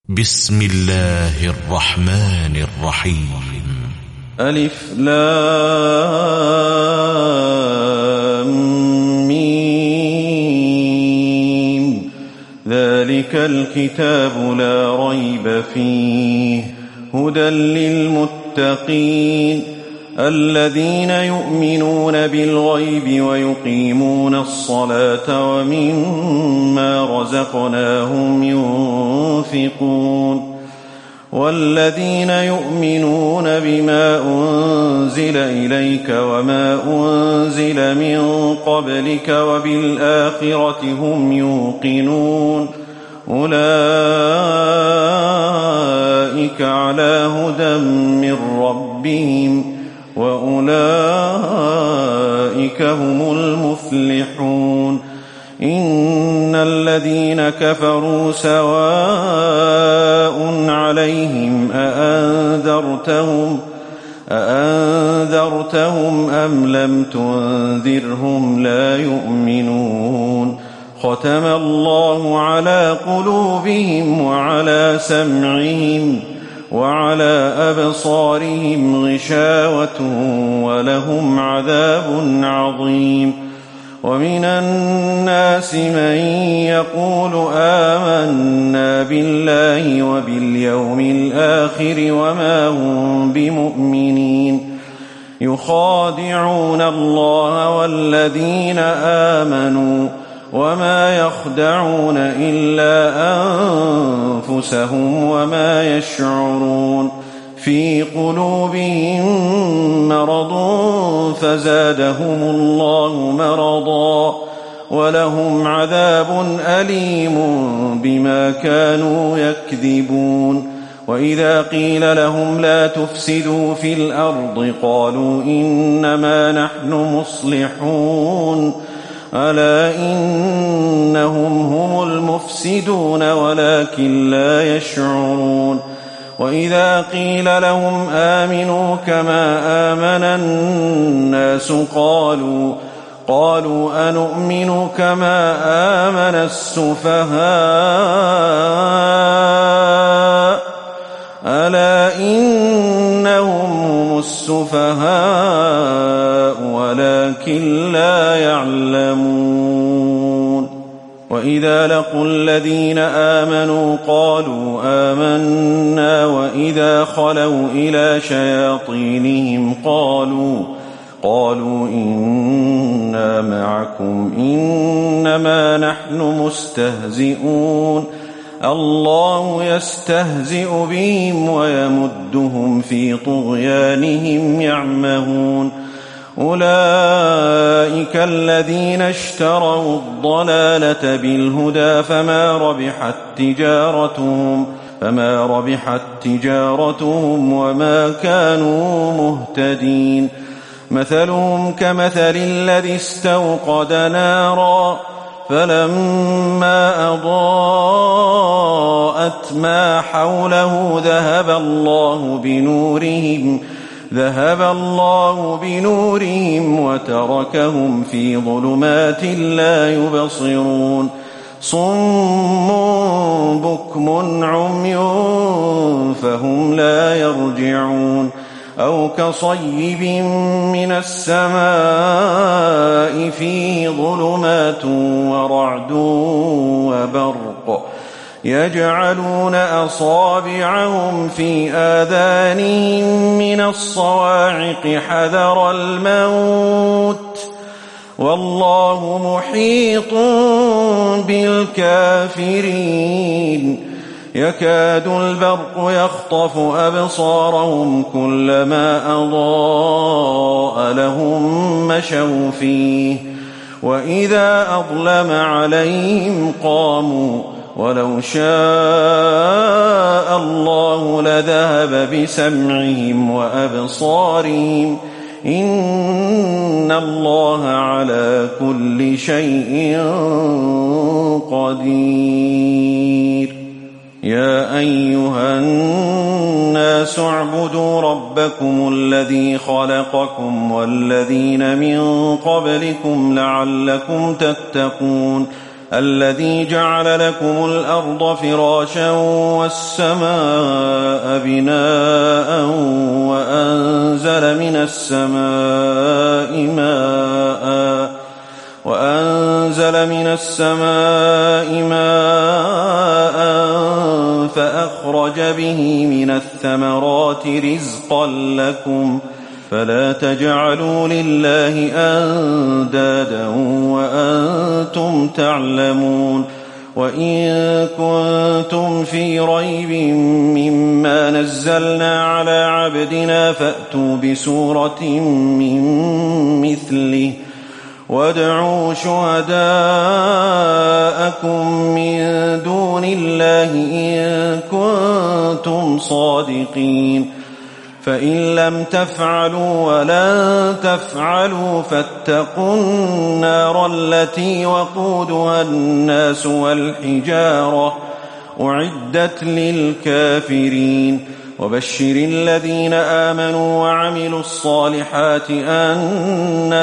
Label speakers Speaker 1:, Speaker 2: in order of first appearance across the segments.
Speaker 1: بسم الله الرحمن الرحيم.
Speaker 2: ألف لام ميم. ذلك الكتاب لا ريب فيه هدى للمتقين الذين يؤمنون بالغيب ويقيمون الصلاة ومما رزقناهم ينفقون والذين يؤمنون بما أنزل إليك وما أنزل من قبلك وبالآخرة هم يوقنون أولئك على هدى من ربهم وأولئك هم المفلحون. إن الذين كفروا سواء عليهم أأنذرتهم أم لم تنذرهم لا يؤمنون. ختم الله على قلوبهم وعلى سمعهم وعلى أبصارهم غشاوة ولهم عذاب عظيم. ومن الناس من يقول آمنا بالله وباليوم الآخر وما هم بمؤمنين يخادعون الله والذين آمنوا وما يخدعون إلا أنفسهم وما يشعرون. في قلوبهم مرض فزادهم الله مرضا ولهم عذاب أليم بما كانوا يكذبون. وإذا قيل لهم لا تفسدوا في الأرض قالوا إنما نحن مصلحون ألا إنهم هم المفسدون ولكن لا يشعرون. وإذا قيل لهم آمنوا كما آمن الناس قالوا أنؤمن كما آمن السفهاء ألا إنهم هم السفهاء ولكن لا يعلمون. وإذا لقوا الذين آمنوا قالوا آمنا وإذا خلوا إلى شياطينهم قالوا إنا معكم إنما نحن مستهزئون الله يستهزئ بهم ويمدهم في طغيانهم يعمهون. أولئك الذين اشتروا الضلالة بالهدى فما ربحت تجارتهم وما كانوا مهتدين. مثلهم كمثل الذي استوقد نارا فلما أضاءت ما حوله ذهب الله بنورهم وتركهم في ظلمات لا يبصرون. صم بكم عمي فهم لا يرجعون. أو كصيب من السماء فيه ظلمات ورعد وبرق يجعلون أصابعهم في آذانهم من الصواعق حذر الموت والله محيط بالكافرين. يكاد البرق يخطف أبصارهم كلما أضاء لهم مشوا فيه وإذا أظلم عليهم قاموا ولو شاء الله لذهب بسمعهم وأبصارهم إن الله على كل شيء قدير. يا أيها الناس اعبدوا ربكم الذي خلقكم والذين من قبلكم لعلكم تتقون. الذي جعل لكم الأرض فراشا والسماء بناء وأنزل من السماء ماء فأخرج به من الثمرات رزقا لكم فلا تجعلوا لله أندادا وأنتم تعلمون وإن كنتم في ريب مما نزلنا على عبدنا فأتوا بسورة من مثله وادعوا شهداءكم من دون الله إن كنتم صادقين فإن لم تفعلوا ولن تفعلوا فاتقوا النار التي وقودها الناس والحجارة أعدت للكافرين وبشر الذين آمنوا وعملوا الصالحات أن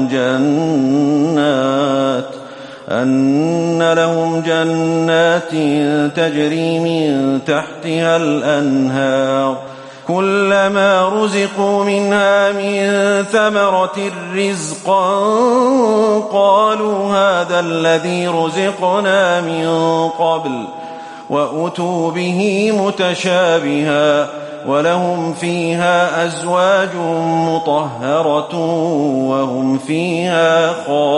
Speaker 2: لهم جنات تجري من تحتها الأنهار كلما رزقوا منها من ثمرة رزقا قالوا هذا الذي رزقنا من قبل وأتوا به متشابها ولهم فيها أزواج مطهرة وهم فيها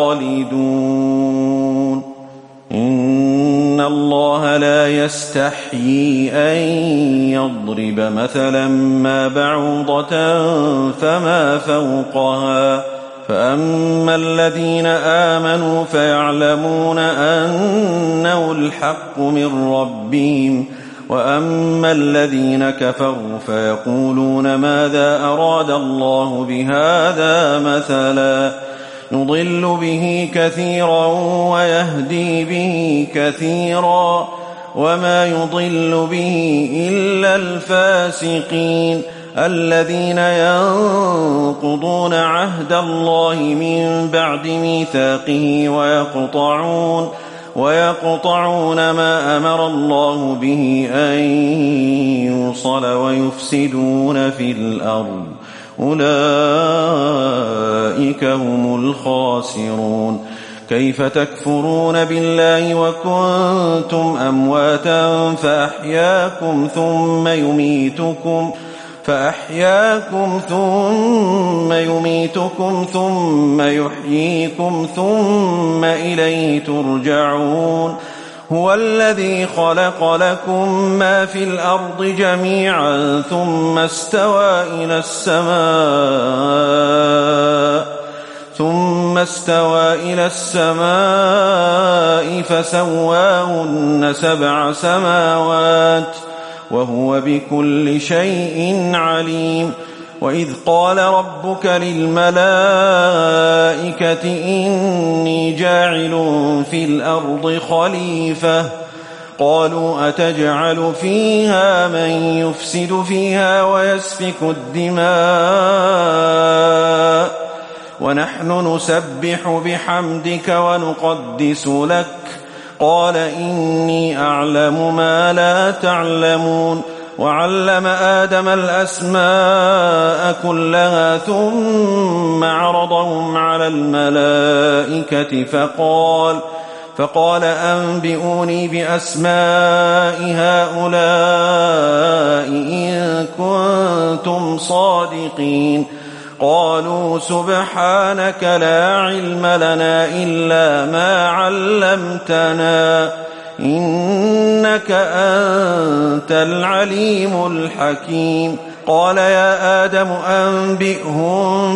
Speaker 2: خالدون إن الله لا يستحيي أن يضرب مثلا ما بعوضة فما فوقها فأما الذين آمنوا فيعلمون أنه الحق من ربهم وأما الذين كفروا فيقولون ماذا أراد الله بهذا مثلا يضل به كثيرا ويهدي به كثيرا وما يضل به إلا الفاسقين الذين ينقضون عهد الله من بعد ميثاقه ويقطعون ما أمر الله به أن يوصل ويفسدون في الأرض أولئك هم الخاسرون كيف تكفرون بالله وكنتم أمواتا فأحياكم ثم يميتكم ثم يحييكم ثم إليه ترجعون هو الذي خلق لكم ما في الأرض جميعا ثم استوى إلى السماء فسواهن 7 سماوات وهو بكل شيء عليم وإذ قال ربك للملائكة إني جاعل في الأرض خليفة قالوا أتجعل فيها من يفسد فيها ويسفك الدماء ونحن نسبح بحمدك ونقدس لك قال إني أعلم ما لا تعلمون وعلم آدم الأسماء كلها ثم عرضهم على الملائكة فقال أنبئوني بأسماء هؤلاء إن كنتم صادقين قالوا سبحانك لا علم لنا إلا ما علمتنا إنك أنت العليم الحكيم قال يا آدم أنبئهم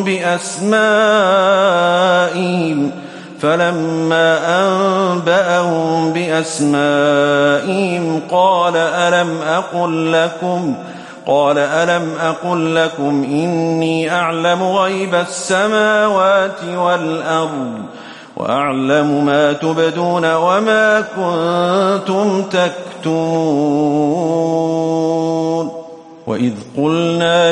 Speaker 2: بأسمائهم فلما أنبأهم بأسمائهم قال ألم أقل لكم إني أعلم غيب السماوات والأرض وأعلم ما تبدون وما كنتم تكتمون وإذ قلنا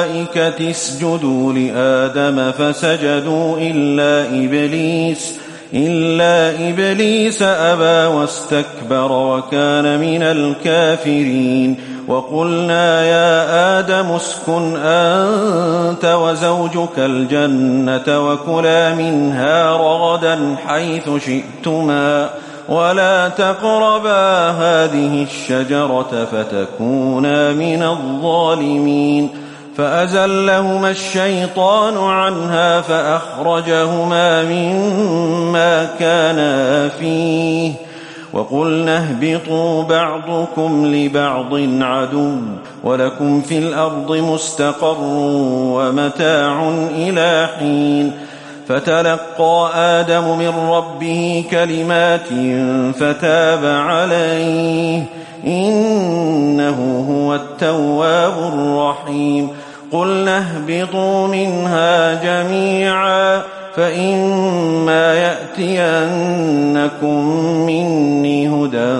Speaker 2: للملائكة اسجدوا لآدم فسجدوا إلا إبليس أبى واستكبر وكان من الكافرين وقلنا يا آدم اسكن أنت وزوجك الجنة وكلا منها رغدا حيث شئتما ولا تقربا هذه الشجرة فتكونا من الظالمين فأزلهما الشيطان عنها فأخرجهما مما كانا فيه وقلنا اهبطوا بعضكم لبعض عدو ولكم في الأرض مستقر ومتاع إلى حين فتلقى آدم من ربه كلمات فتاب عليه إنه هو التواب الرحيم قلنا اهبطوا منها جميعا فإما يأتينكم مني هدى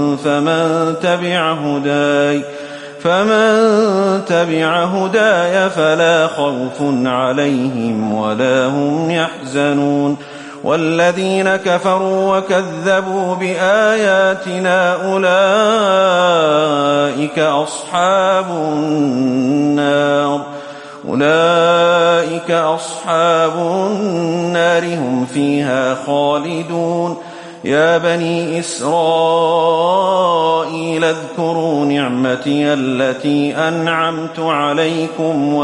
Speaker 2: فمن تبع هداي فلا خوف عليهم ولا هم يحزنون والذين كفروا وكذبوا بآياتنا أولئك أصحاب النار هم فيها خالدون يا بني إسرائيل اذكروا نعمتي التي أنعمت عليكم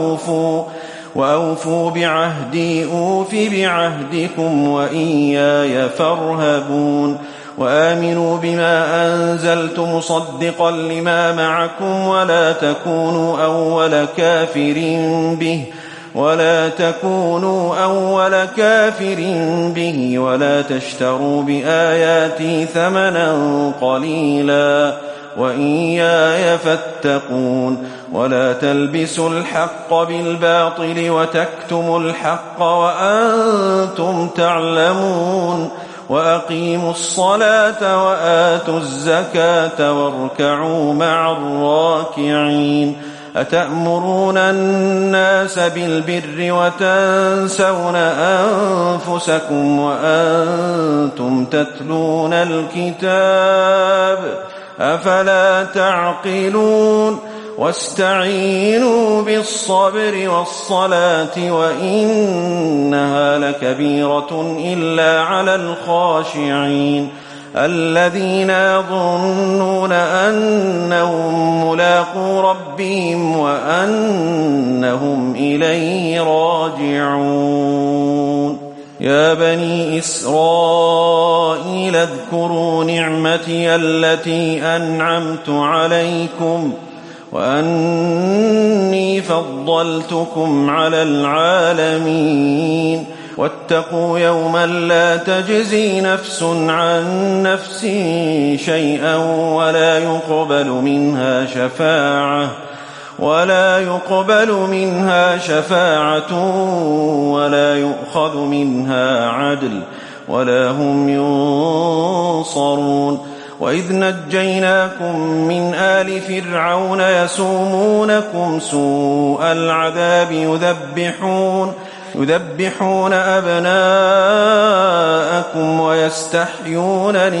Speaker 2: وأوفوا بعهدي أوف بعهدكم وإياي فارهبون وآمنوا بما أنزلت مصدقا لما معكم ولا تكونوا أول كافر به ولا تشتروا بآياتي ثمنا قليلا وإياي فاتقون ولا تلبسوا الحق بالباطل وتكتموا الحق وأنتم تعلمون وأقيموا الصلاة وآتوا الزكاة واركعوا مع الراكعين أتأمرون الناس بالبر وتنسون أنفسكم وأنتم تتلون الكتاب أفلا تعقلون واستعينوا بالصبر والصلاة وإنها لكبيرة إلا على الخاشعين الذين يظنون أنهم ملاقو ربهم وأنهم إليه راجعون يا بني إسرائيل اذكروا نعمتي التي أنعمت عليكم وأني فضلتكم على العالمين واتقوا يوما لا تجزي نفس عن نفس شيئا ولا يقبل منها شفاعة ولا يؤخذ منها عدل ولا هم ينصرون وإذ نجيناكم من آل فرعون يسومونكم سوء العذاب يذبحون أبناءكم ويستحيون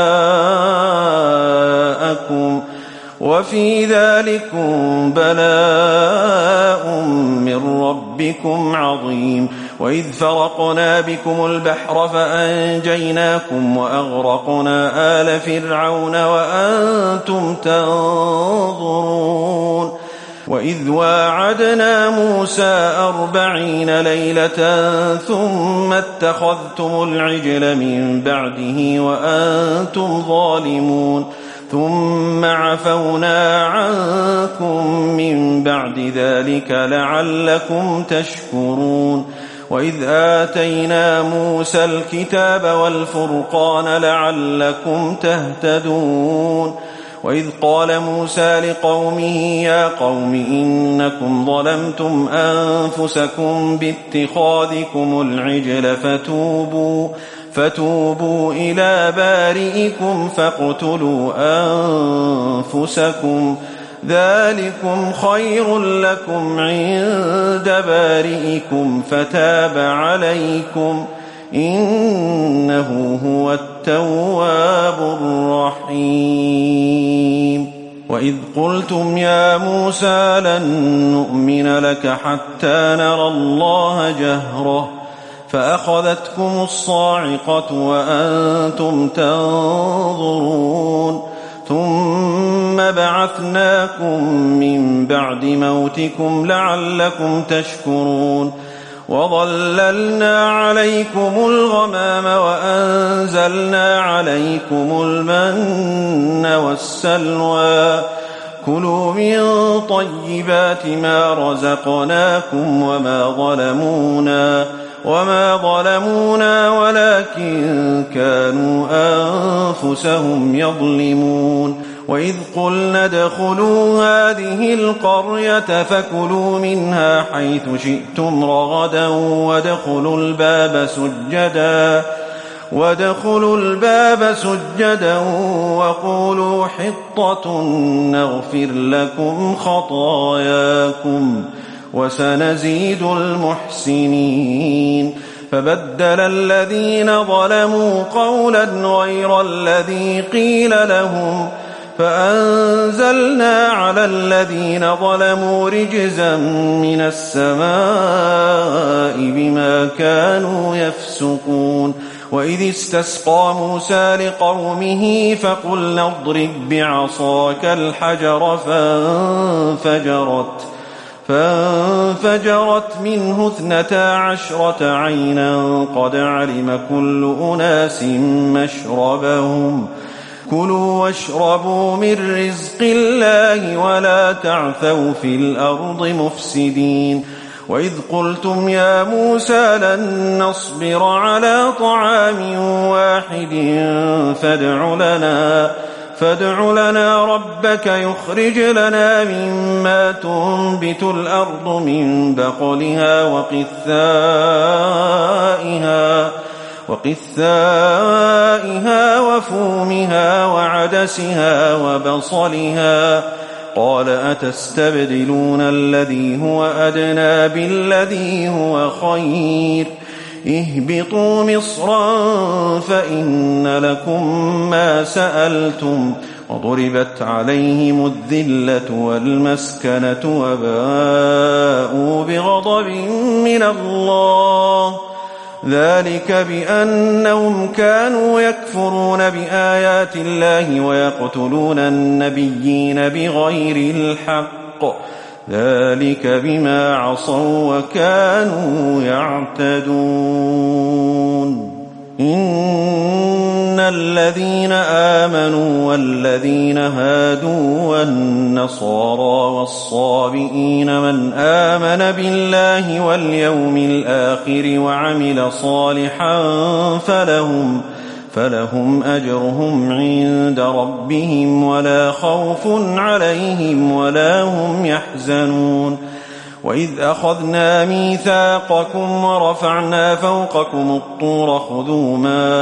Speaker 2: نساءكم وفي ذلكم بلاء من ربكم عظيم وإذ فرقنا بكم البحر فأنجيناكم وأغرقنا آل فرعون وأنتم تنظرون وإذ واعدنا موسى 40 ليلة ثم اتخذتم العجل من بعده وأنتم ظالمون ثم عفونا عنكم من بعد ذلك لعلكم تشكرون وإذ آتينا موسى الكتاب والفرقان لعلكم تهتدون وإذ قال موسى لقومه يا قوم إنكم ظلمتم أنفسكم باتخاذكم العجل فتوبوا إلى بارئكم فاقتلوا أنفسكم ذلكم خير لكم عند بارئكم فتاب عليكم إنه هو التواب الرحيم. وإذ قلتم يا موسى لن نؤمن لك حتى نرى الله جهرة فأخذتكم الصاعقة وأنتم تنظرون ثم بعثناكم من بعد موتكم لعلكم تشكرون وظللنا عليكم الغمام وأنزلنا عليكم المن والسلوى كلوا من طيبات ما رزقناكم وما ظلمونا ولكن كانوا أنفسهم يظلمون. وإذ قلنا ادخلوا هذه القرية فكلوا منها حيث شئتم رغدا وادخلوا الباب سجدا وقولوا حطة نغفر لكم خطاياكم وسنزيد المحسنين. فبدل الذين ظلموا قولا غير الذي قيل لهم فأنزلنا على الذين ظلموا رجزا من السماء بما كانوا يفسقون. وإذ استسقى موسى لقومه فقلنا اضرب بعصاك الحجر فانفجرت منه 12 عينا قد علم كل أناس مشربهم كلوا واشربوا من رزق الله ولا تعثوا في الأرض مفسدين. وإذ قلتم يا موسى لن نصبر على طعام واحد فادع لنا ربك يخرج لنا مما تنبت الأرض من بقلها وقثائها وفومها وعدسها وبصلها قال أتستبدلون الذي هو أدنى بالذي هو خير اهبطوا مصرا فإن لكم ما سألتم وضربت عليهم الذلة والمسكنة وباءوا بغضب من الله ذلك بأنهم كانوا يكفرون بآيات الله ويقتلون النبيين بغير الحق ذلك بما عصوا وكانوا يعتدون. إن الذين آمنوا والذين هادوا والنصارى والصابئين من آمن بالله واليوم الآخر وعمل صالحا فلهم أجرهم عند ربهم ولا خوف عليهم ولا هم يحزنون. وإذ أخذنا ميثاقكم ورفعنا فوقكم الطور خذوا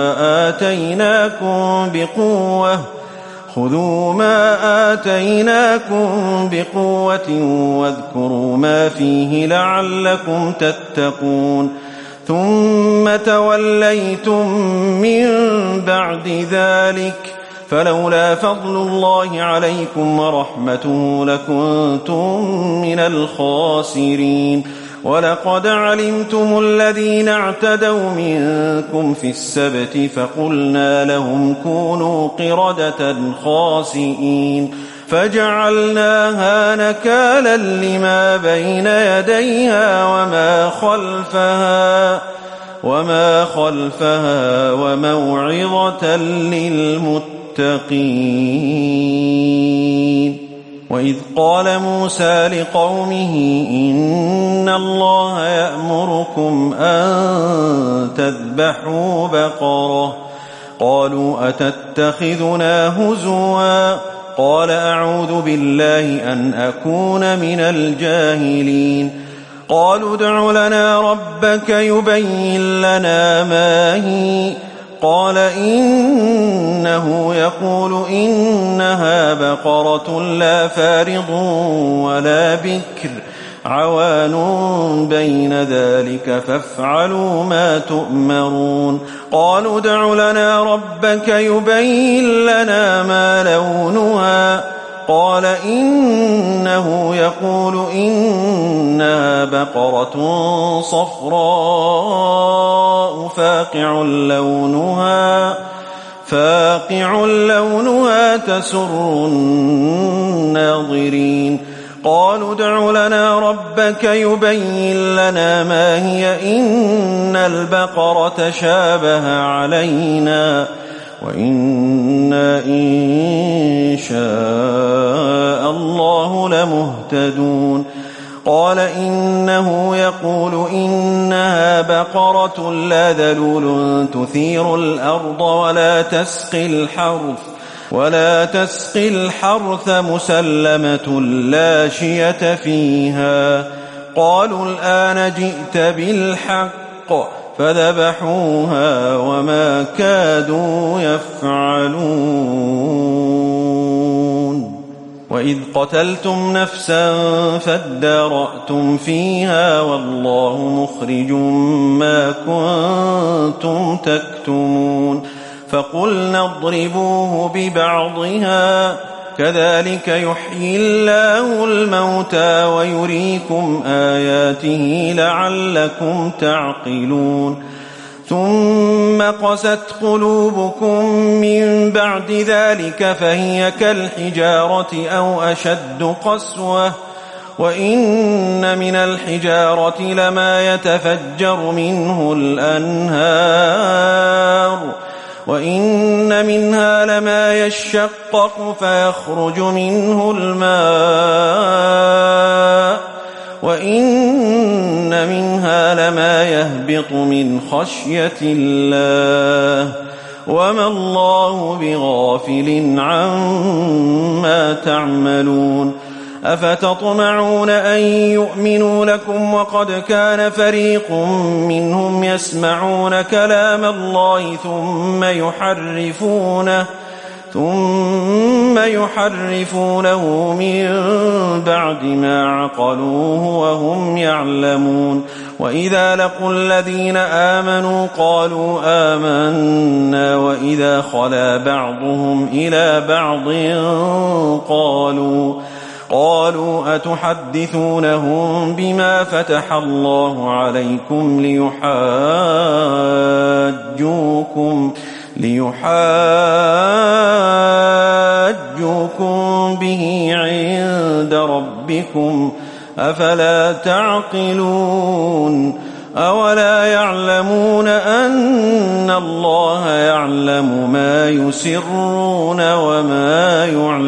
Speaker 2: ما آتيناكم بقوة واذكروا ما فيه لعلكم تتقون ثم توليتم من بعد ذلك فلولا فضل الله عليكم ورحمته لكنتم من الخاسرين. ولقد علمتم الذين اعتدوا منكم في السبت فقلنا لهم كونوا قردة خاسئين فجعلناها نكالا لما بين يديها وما خلفها وموعظة للمتقين. وإذ قال موسى لقومه إن الله يأمركم أن تذبحوا بقرة قالوا أتتخذنا هزوا قال أعوذ بالله أن أكون من الجاهلين. قالوا ادع لنا ربك يبين لنا ما هي قال إنه يقول إنها بقرة لا فارض ولا بكر عوان بين ذلك فافعلوا ما تؤمرون قالوا ادع لنا ربك يبين لنا ما لونها قال إنه يقول إنها بقرة صفراء فاقع لونها تسر الناظرين قالوا ادع لنا ربك يبين لنا ما هي إن البقرة شابه علينا وإنا إن شاء الله لمهتدون قال إنه يقول إنها بقرة لا ذلول تثير الأرض ولا تسقي الحرث مسلمة لا شية فيها قالوا الآن جئت بالحق فذبحوها وما كادوا يفعلون وإذ قتلتم نفسا فادارأتم فيها والله مخرج ما كنتم تكتمون فقلنا اضربوه ببعضها كذلك يحيي الله الموتى ويريكم آياته لعلكم تعقلون ثم قست قلوبكم من بعد ذلك فهي كالحجارة أو أشد قسوة وإن من الحجارة لما يتفجر منه الأنهار وإن منها لما يشقق فيخرج منه الماء وإن منها لما يهبط من خشية الله وما الله بغافل عما تعملون أفتطمعون أن يؤمنوا لكم وقد كان فريق منهم يسمعون كلام الله ثم يحرفونه من بعد ما عقلوه وهم يعلمون وإذا لقوا الذين آمنوا قالوا آمنا وإذا خلا بعضهم إلى بعض قالوا أتحدثونهم بما فتح الله عليكم ليحاجوكم به عند ربكم أفلا تعقلون أولا يعلمون أن الله يعلم ما يسرون وما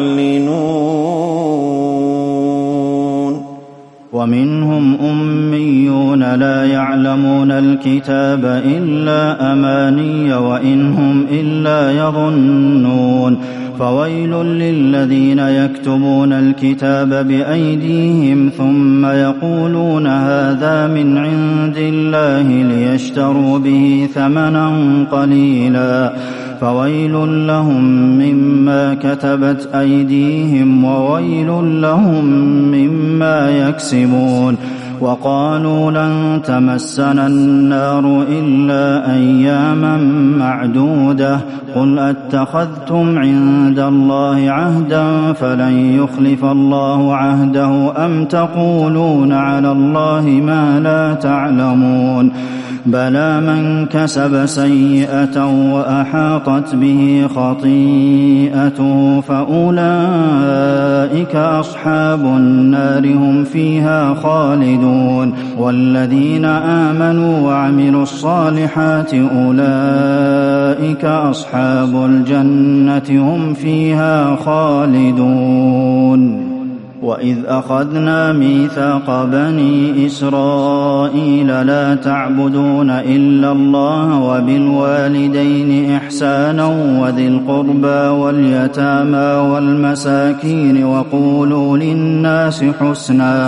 Speaker 2: يعلنون
Speaker 3: ومنهم أميون لا يعلمون الكتاب إلا أماني وإن هم إلا يظنون فويل للذين يكتبون الكتاب بأيديهم ثم يقولون هذا من عند الله ليشتروا به ثمنا قليلا فويل لهم مما كتبت أيديهم وويل لهم مما يكسبون وقالوا لن تمسنا النار إلا أياما معدودة قل أتخذتم عند الله عهدا فلن يخلف الله عهده أم تقولون على الله ما لا تعلمون بلى من كسب سيئة وأحاطت به خطيئته فأولئك أصحاب النار هم فيها خالدون والذين آمنوا وعملوا الصالحات أولئك أصحاب الجنة هم فيها خالدون وإذ أخذنا ميثاق بني إسرائيل لا تعبدون إلا الله وبالوالدين إحسانا وذي القربى واليتامى والمساكين وقولوا للناس حسنا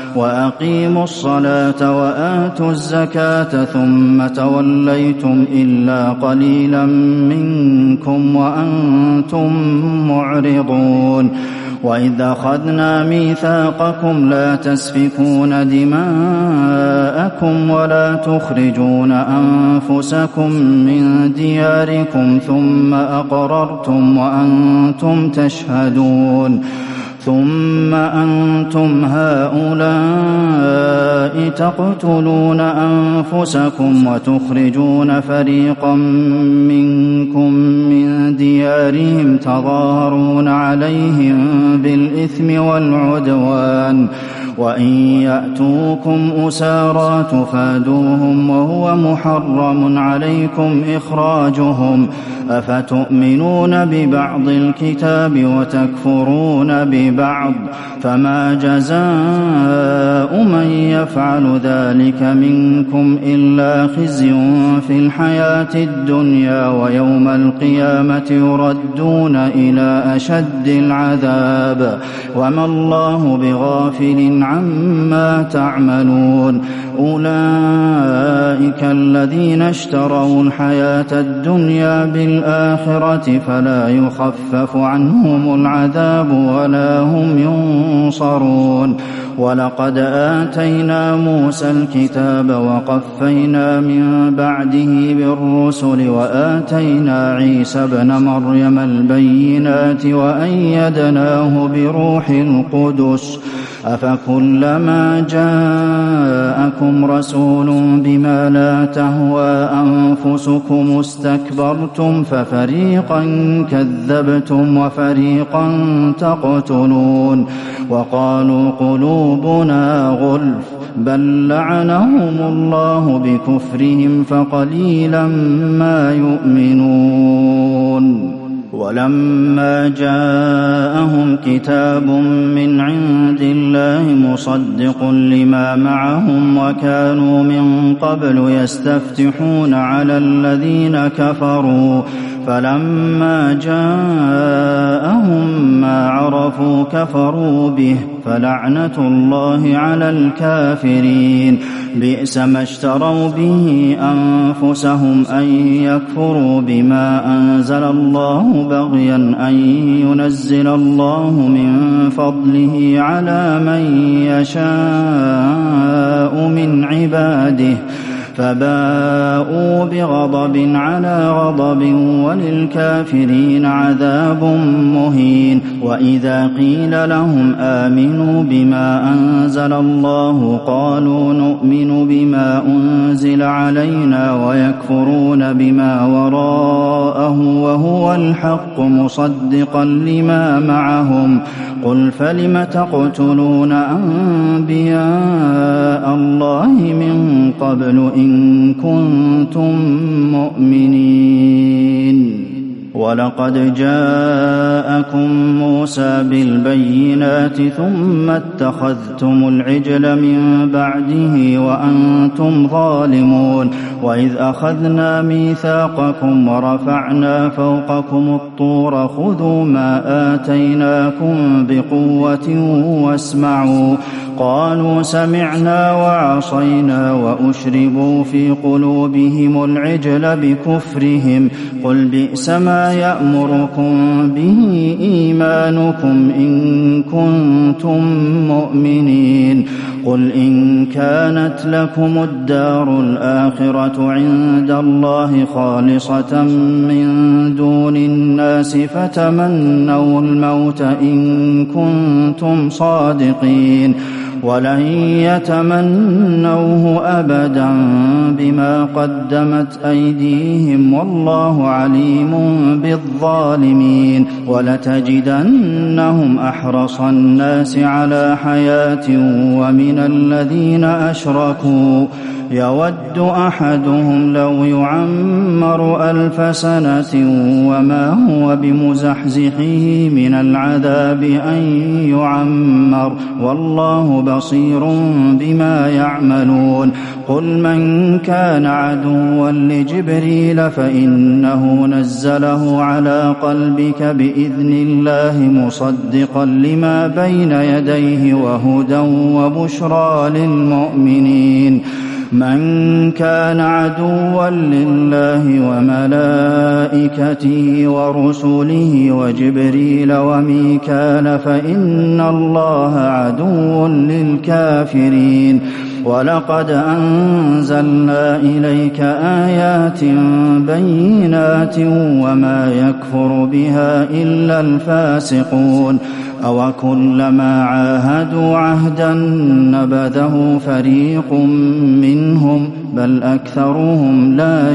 Speaker 3: وأقيموا الصلاة وآتوا الزكاة ثم توليتم إلا قليلا منكم وأنتم معرضون وإذ أخذنا ميثاقكم لا تسفكون دماءكم ولا تخرجون أنفسكم من دياركم ثم أقررتم وأنتم تشهدون ثم أنتم هؤلاء تقتلون أنفسكم وتخرجون فريقا منكم من ديارهم تظاهرون عليهم بالإثم والعدوان وإن يأتوكم أسارى تفادوهم وهو محرم عليكم إخراجهم أفتؤمنون ببعض الكتاب وتكفرون ببعض فما جزاء من يفعل ذلك منكم إلا خزي في الحياة الدنيا ويوم القيامة يردون إلى أشد العذاب وما الله بغافل عما تعملون أولئك الذين اشتروا الحياة الدنيا بالآخرة فلا يخفف عنهم العذاب ولا هم ينصرون ولقد آتينا موسى الكتاب وقفينا من بعده بالرسل وآتينا عيسى ابن مريم البينات وأيدناه بروح القدس أفكلما جاءكم رسول بما لا تهوى أنفسكم استكبرتم ففريقا كذبتم وفريقا تقتلون وقالوا قلوبنا غلف بل لعنهم الله بكفرهم فقليلا ما يؤمنون ولما جاءهم كتاب من عند الله مصدق لما معهم وكانوا من قبل يستفتحون على الذين كفروا فلما جاءهم ما عرفوا كفروا به فلعنة الله على الكافرين بئس ما اشتروا به أنفسهم أن يكفروا بما أنزل الله بغيا أن ينزل الله من فضله على من يشاء من عباده فباءوا بغضب على غضب وللكافرين عذاب مهين وإذا قيل لهم آمنوا بما أنزل الله قالوا نؤمن بما أنزل علينا ويكفرون بما وراءه وهو الحق مصدقا لما معهم قل فلم تقتلون أنبياء الله من قبل إن كنتم مؤمنين ولقد جاءكم موسى بالبينات ثم اتخذتم العجل من بعده وأنتم ظالمون وإذ أخذنا ميثاقكم ورفعنا فوقكم الطور خذوا ما آتيناكم بقوة واسمعوا قالوا سمعنا وعصينا وأشربوا في قلوبهم العجل بكفرهم قل بئس ما يأمركم به إيمانكم إن كنتم مؤمنين قل إن كانت لكم الدار الآخرة عند الله خالصة من دون الناس فتمنوا الموت إن كنتم صادقين ولن يتمنوه أبدا بما قدمت أيديهم والله عليم بالظالمين ولتجدنهم أحرص الناس على حياة ومن الذين أشركوا يود أحدهم لو يعمر 1000 سنة وما هو بمزحزحه من العذاب أن يعمر والله بصير بما يعملون قل من كان عدوا لجبريل فإنه نزله على قلبك بإذن الله مصدقا لما بين يديه وهدى وبشرى للمؤمنين من كان عدوا لله وملائكته ورسله وجبريل وميكال فإن الله عدو للكافرين ولقد أنزلنا إليك آيات بينات وما يكفر بها إلا الفاسقون أوكلما عاهدوا عهدا نبذه فريق منهم بل أكثرهم لا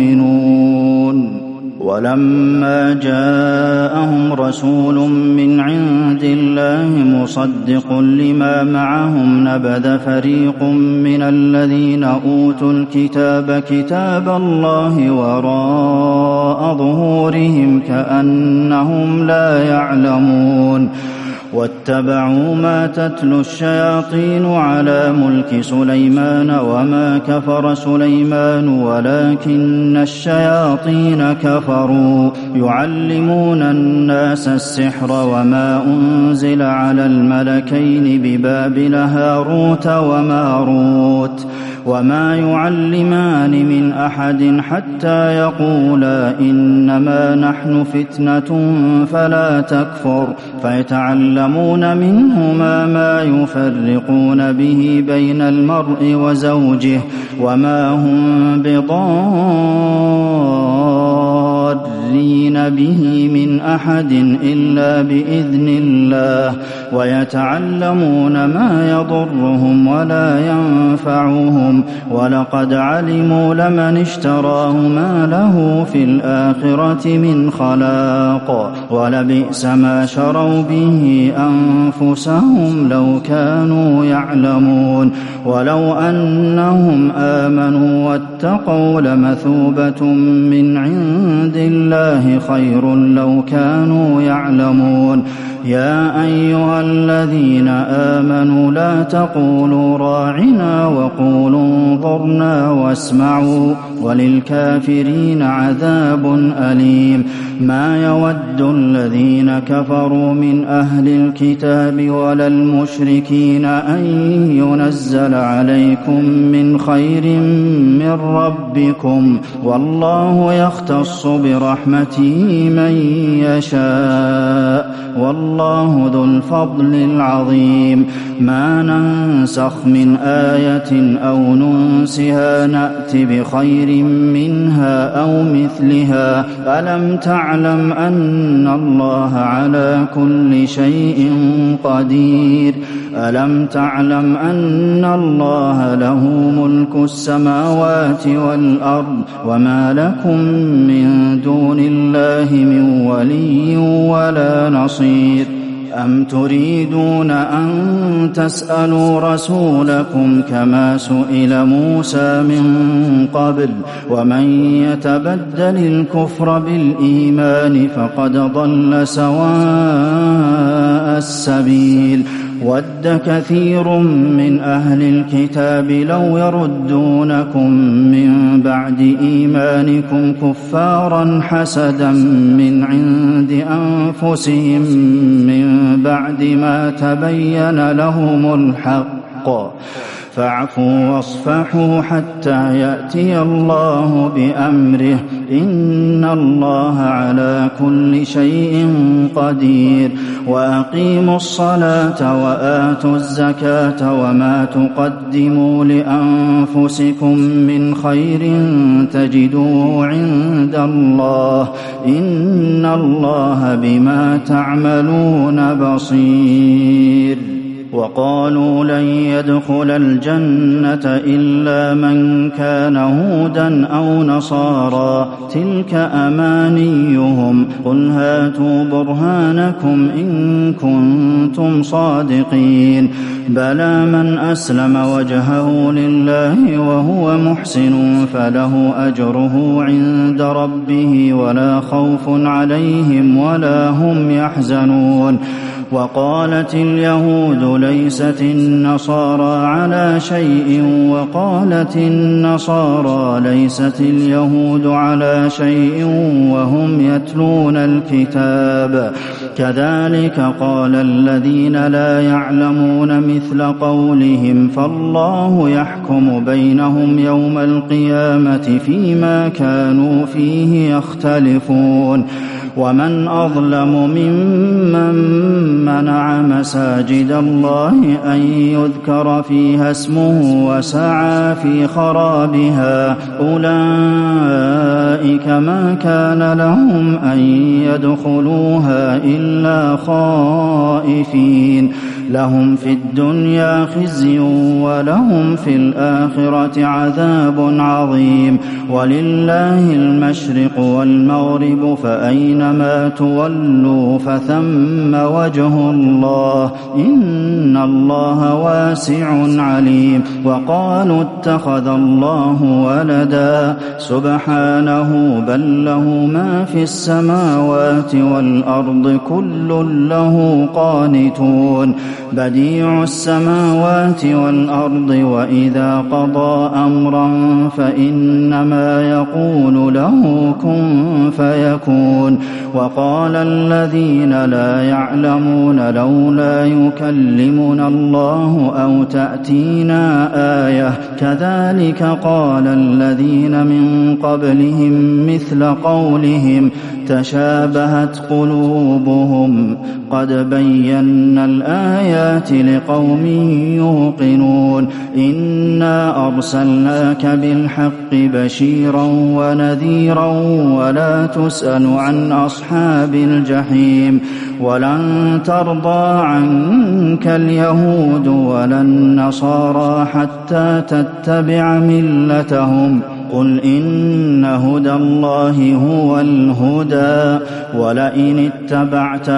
Speaker 3: يؤمنون ولما جاءهم رسول من عند الله مصدق لما معهم نبذ فريق من الذين أوتوا الكتاب كتاب الله وراء ظهورهم كأنهم لا يعلمون واتبعوا ما تتلو الشياطين على ملك سليمان وما كفر سليمان ولكن الشياطين كفروا يعلمون الناس السحر وما أنزل على الملكين ببابل هاروت وماروت وما يعلمان من أحد حتى يقولا إنما نحن فتنة فلا تكفر فيتعلمون منهما ما يفرقون به بين المرء وزوجه وما هم بضارين به من أحد إلا بإذن الله ويتعلمون ما يضرهم ولا ينفعهم ولقد علموا لمن اشتراه ما له في الآخرة من خلاق ولبئس ما شروا به أنفسهم لو كانوا يعلمون ولو أنهم آمنوا واتقوا لمثوبة من عند الله خير لو كانوا يعلمون يا أيها الذين آمنوا لا تقولوا راعنا وقولوا انظرنا واسمعوا وللكافرين عذاب أليم ما يود الذين كفروا من أهل الكتاب ولا المشركين أن ينزل عليكم من خير من ربكم والله يختص برحمته من يشاء والله ذو الفضل العظيم ما ننسخ من آية أو ننسها نأت بخير منها أو مثلها ألم تعلم أن الله على كل شيء قدير ألم تعلم أن الله له ملك السماوات والأرض وما لكم من دون الله من ولي ولا نصير أم تريدون أن تسألوا رسولكم كما سئل موسى من قبل ومن يتبدل الكفر بالإيمان فقد ضل سواء السبيل ود كثير من أهل الكتاب لو يردونكم من بعد إيمانكم كفارا حسدا من عند أنفسهم من بعد ما تبين لهم الحق فاعفوا واصفحوا حتى يأتي الله بأمره إن الله على كل شيء قدير وأقيموا الصلاة وآتوا الزكاة وما تقدموا لأنفسكم من خير تجدوه عند الله إن الله بما تعملون بصير وقالوا لن يدخل الجنة إلا من كان هودا أو نصارى تلك أمانيهم قل هاتوا برهانكم إن كنتم صادقين بلى من أسلم وجهه لله وهو محسن فله أجره عند ربه ولا خوف عليهم ولا هم يحزنون وقالت اليهود ليست النصارى على شيء وقالت النصارى ليست اليهود على شيء وهم يتلون الكتاب كذلك قال الذين لا يعلمون مثل قولهم فالله يحكم بينهم يوم القيامة فيما كانوا فيه يختلفون ومن أظلم ممن منع مساجد الله أن يذكر فيها اسمه وسعى في خرابها أولئك ما كان لهم أن يدخلوها إلا خائفين لهم في الدنيا خزي ولهم في الآخرة عذاب عظيم ولله المشرق والمغرب فأينما تولوا فثم وجه الله إن الله واسع عليم وقالوا اتخذ الله ولدا سبحانه بل له ما في السماوات والأرض كل له قانتون بديع السماوات والأرض وإذا قضى أمرا فإنما يقول له كن فيكون وقال الذين لا يعلمون لولا يكلمنا الله أو تأتينا آية كذلك قال الذين من قبلهم مثل قولهم تشابهت قلوبهم قد بينا الآيات لقوم يوقنون إنا أرسلناك بالحق بشيرا ونذيرا ولا تسأل عن أصحاب الجحيم ولن ترضى عنك اليهود ولا النصارى حتى تتبع ملتهم قل إن هدى الله هو الهدى ولئن اتبعت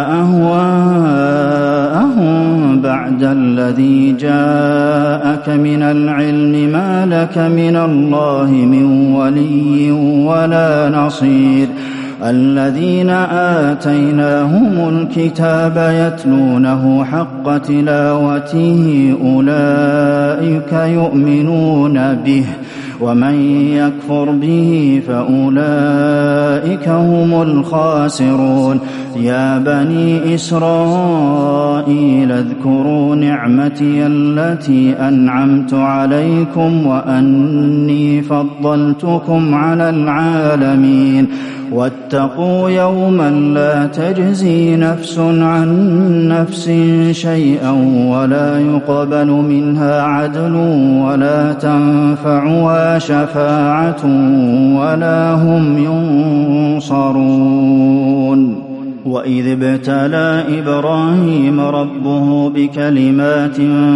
Speaker 3: أهواءهم بعد الذي جاءك من العلم ما لك من الله من ولي ولا نصير الذين آتيناهم الكتاب يتلونه حق تلاوته أولئك يؤمنون به ومن يكفر به فأولئك هم الخاسرون يا بني إسرائيل اذكروا نعمتي التي أنعمت عليكم وأني فضلتكم على العالمين واتقوا يوما لا تجزي نفس عن نفس شيئا ولا يقبل منها عدل ولا تنفعها شفاعة ولا هم ينصرون وإذ ابتلى إبراهيم ربه بكلمات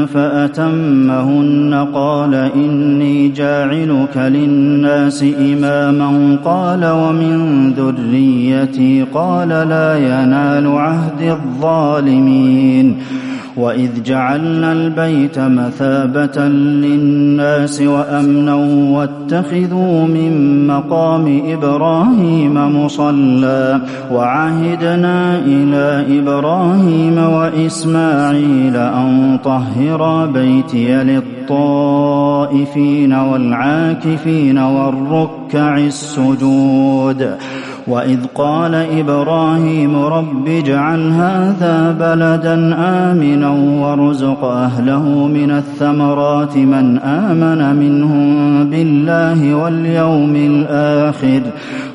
Speaker 3: فأتمهن قال إني جاعلك للناس إماما قال ومن ذريتي قال لا ينال عهد الظالمين وإذ جعلنا البيت مثابة للناس وأمنا واتخذوا من مقام إبراهيم مصلى وعهدنا إلى إبراهيم وإسماعيل أن طهرا بيتي للطائفين والعاكفين والركع السجود وإذ قال إبراهيم رب اجعل هذا بلدا آمنا وارزق أهله من الثمرات من آمن منهم بالله واليوم الآخر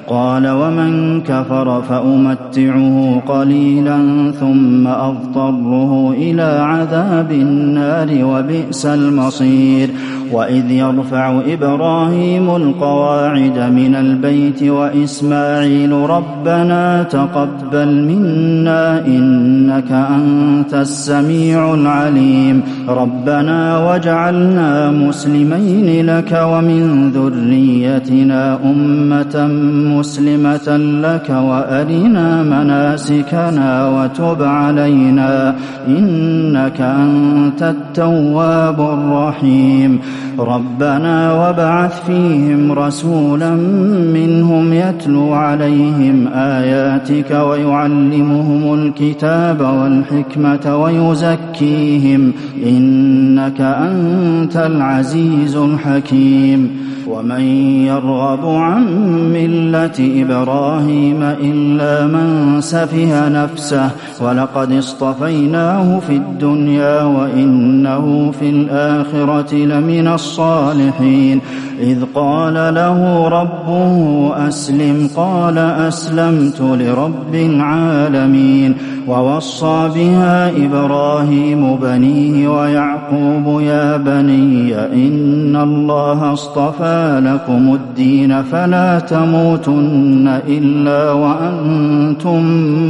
Speaker 3: قال ومن كفر فأمتعه قليلا ثم أضطره إلى عذاب النار وبئس المصير وإذ يرفع إبراهيم القواعد من البيت وإسماعيل ربنا تقبل منا إنك أنت السميع العليم ربنا واجعلنا مسلمين لك ومن ذريتنا أمة مسلمة لك وأرنا مناسكنا وتب علينا إنك أنت التواب الرحيم ربنا وابعث فيهم رسولا منهم يتلو عليهم آياتك ويعلمهم الكتاب والحكمة ويزكيهم إنك أنت العزيز الحكيم ومن يرغب عن ملة إبراهيم إلا من سفه نفسه ولقد اصطفيناه في الدنيا وإنه في الآخرة لمن الصالحين إذ قال له ربه أسلم قال أسلمت لرب العالمين ووصى بها إبراهيم بنيه ويعقوب يا بني إن الله اصطفى لكم الدين فلا تموتن إلا وأنتم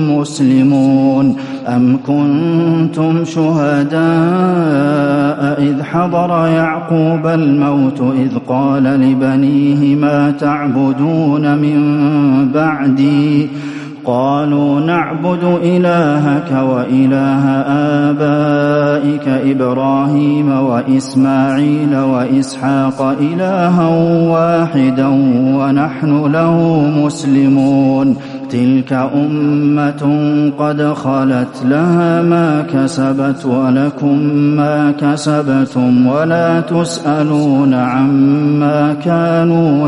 Speaker 3: مسلمون أم كنتم شهداء إذ حضر يعقوب الموت إذ قال لبنيه ما تعبدون من بعدي قالوا نعبد إلهك وإله آبائك إبراهيم وإسماعيل وإسحاق إلها واحدا ونحن له مسلمون تلك أمة قد خلت لها ما كسبت ولكم ما كسبتم ولا تسألون عما كانوا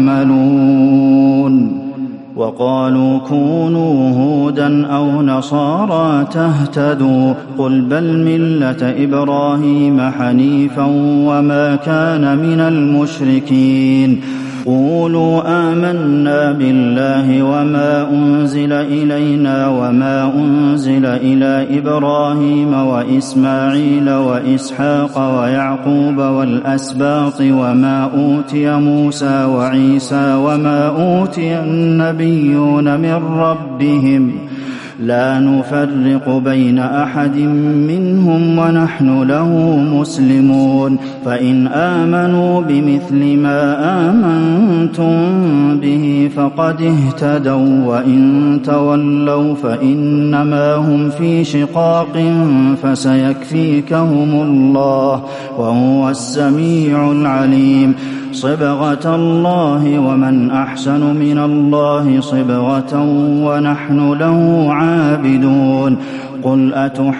Speaker 3: يعملون وقالوا كونوا هودا أو نصارى تهتدوا قل بل ملة إبراهيم حنيفا وما كان من المشركين قولوا آمنا بالله وما أنزل إلينا وما أنزل إلى إبراهيم وإسماعيل وإسحاق ويعقوب والأسباط وما أوتي موسى وعيسى وما أوتي النبيون من ربهم لا نفرق بين أحد منهم ونحن له مسلمون فإن آمنوا بمثل ما آمنتم به فقد اهتدوا وإن تولوا فإنما هم في شقاق فسيكفيكهم الله وهو السميع العليم صبغة الله ومن أحسن من الله صبغة ونحن له عابدون قل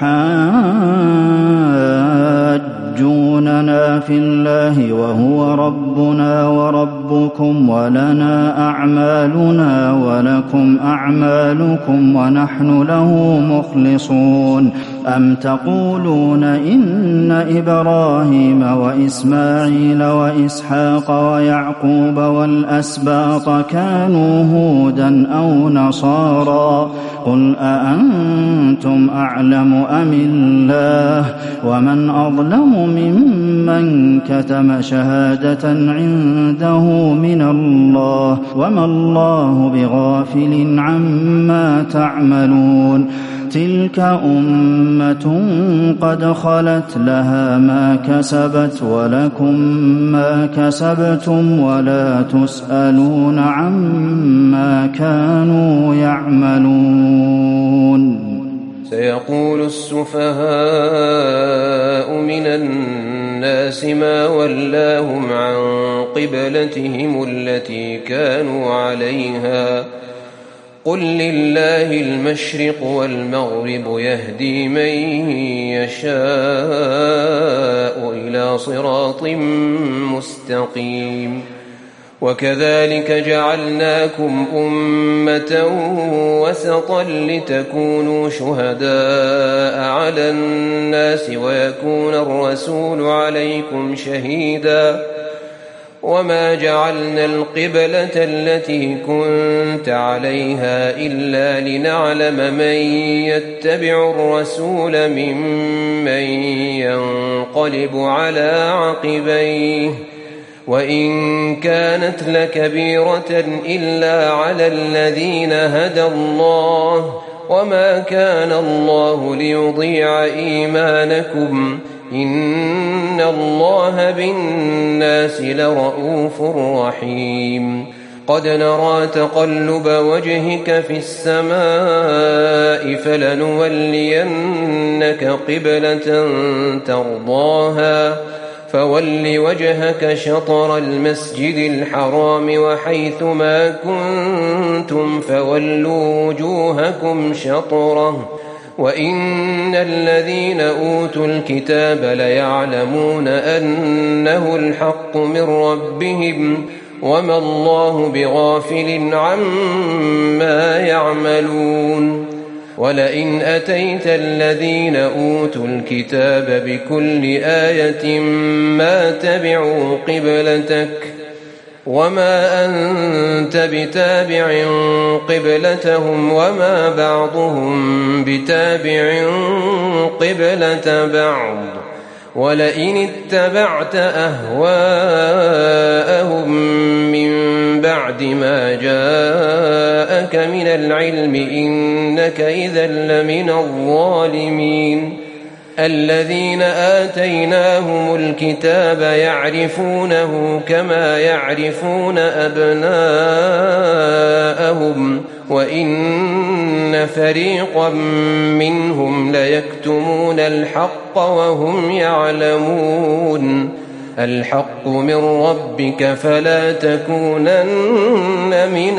Speaker 3: أتحاجوننا في الله وهو ربنا وربكم ولنا أعمالنا ولكم أعمالكم ونحن له مخلصون أم تقولون إن إبراهيم وإسماعيل وإسحاق ويعقوب والأسباط كانوا هودا أو نصارى قل أأنتم أعلم أم الله ومن أظلم ممن كتم شهادة عنده من الله وما الله بغافل عما تعملون تلك أمة قد خلت لها ما كسبت ولكم ما كسبتم ولا تسألون عما كانوا يعملون
Speaker 4: سيقول السفهاء من الناس ما ولاهم عن قبلتهم التي كانوا عليها قل لله المشرق والمغرب يهدي من يشاء إلى صراط مستقيم وكذلك جعلناكم أمة وسطا لتكونوا شهداء على الناس ويكون الرسول عليكم شهيدا وما جعلنا القبلة التي كنت عليها إلا لنعلم من يتبع الرسول ممن ينقلب على عقبيه وإن كانت لكبيرة إلا على الذين هدى الله وما كان الله ليضيع إيمانكم إن الله بالناس لرؤوف رحيم قد نرى تقلب وجهك في السماء فلنولينك قبلة ترضاها فول وجهك شطر المسجد الحرام وحيث ما كنتم فولوا وجوهكم شطره وإن الذين أوتوا الكتاب ليعلمون أنه الحق من ربهم وما الله بغافل عما يعملون ولئن أتيت الذين أوتوا الكتاب بكل آية ما تبعوا قبلتك وما أنت بتابع قبلتهم وما بعضهم بتابع قبلة بعض ولئن اتبعت أهواءهم من بعد ما جاءك من العلم إنك إذا لمن الظالمين الذين آتيناهم الكتاب يعرفونه كما يعرفون أبناءهم وإن فريقا منهم ليكتمون الحق وهم يعلمون الحق من ربك فلا تكونن من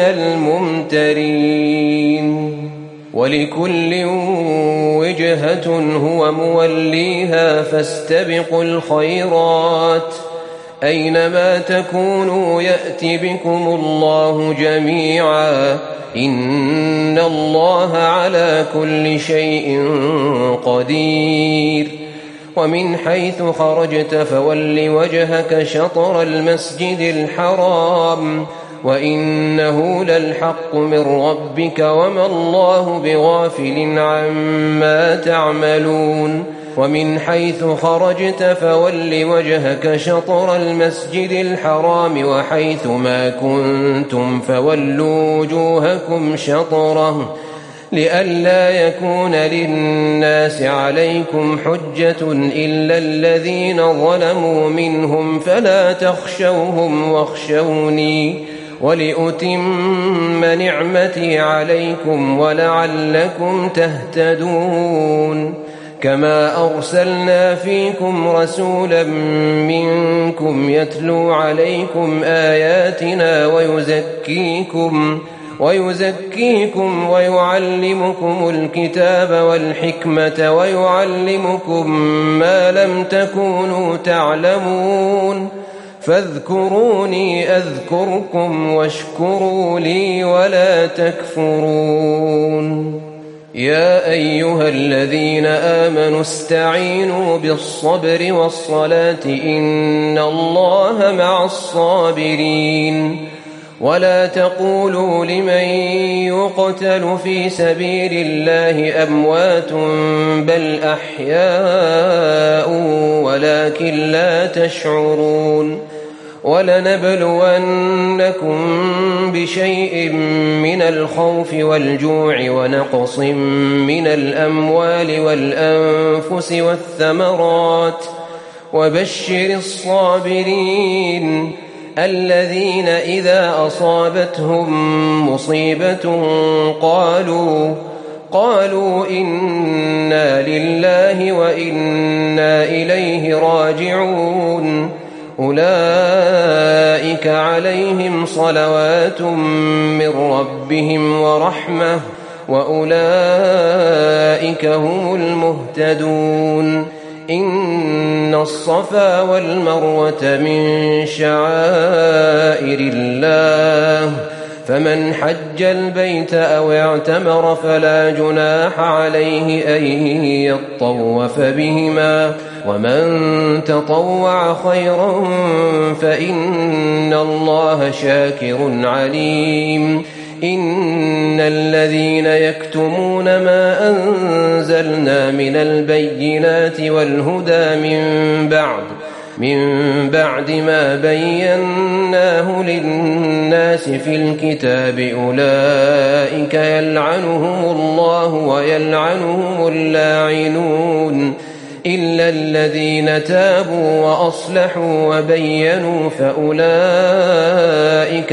Speaker 4: الممترين ولكل وجهة هو موليها فاستبقوا الخيرات أينما تكونوا يأت بكم الله جميعا إن الله على كل شيء قدير ومن حيث خرجت فول وجهك شطر المسجد الحرام وإنه للحق من ربك وما الله بغافل عما تعملون ومن حيث خرجت فول وجهك شطر المسجد الحرام وحيث ما كنتم فولوا وجوهكم شطره لئلا يكون للناس عليكم حجة إلا الذين ظلموا منهم فلا تخشوهم واخشوني ولأتم نعمتي عليكم ولعلكم تهتدون كما أرسلنا فيكم رسولا منكم يتلو عليكم آياتنا ويزكيكم ويعلمكم الكتاب والحكمة ويعلمكم ما لم تكونوا تعلمون فاذكروني أذكركم واشكروا لي ولا تكفرون يا أيها الذين آمنوا استعينوا بالصبر والصلاة إن الله مع الصابرين ولا تقولوا لمن يقتل في سبيل الله أموات بل أحياء ولكن لا تشعرون ولنبلونكم بشيء من الخوف والجوع ونقص من الأموال والأنفس والثمرات وبشر الصابرين الذين إذا أصابتهم مصيبة قالوا إنا لله وإنا إليه راجعون أولئك عليهم صلوات من ربهم ورحمة وأولئك هم المهتدون إن الصفا والمروة من شعائر الله فمن حج البيت أو اعتمر فلا جناح عليه أن يطوف بهما ومن تطوع خيرا فإن الله شاكر عليم إن الذين يكتمون ما أنزلنا من البينات والهدى من بعد ما بيناه للناس في الكتاب أولئك يلعنهم الله ويلعنهم اللاعنون إلا الذين تابوا وأصلحوا وبينوا فأولئك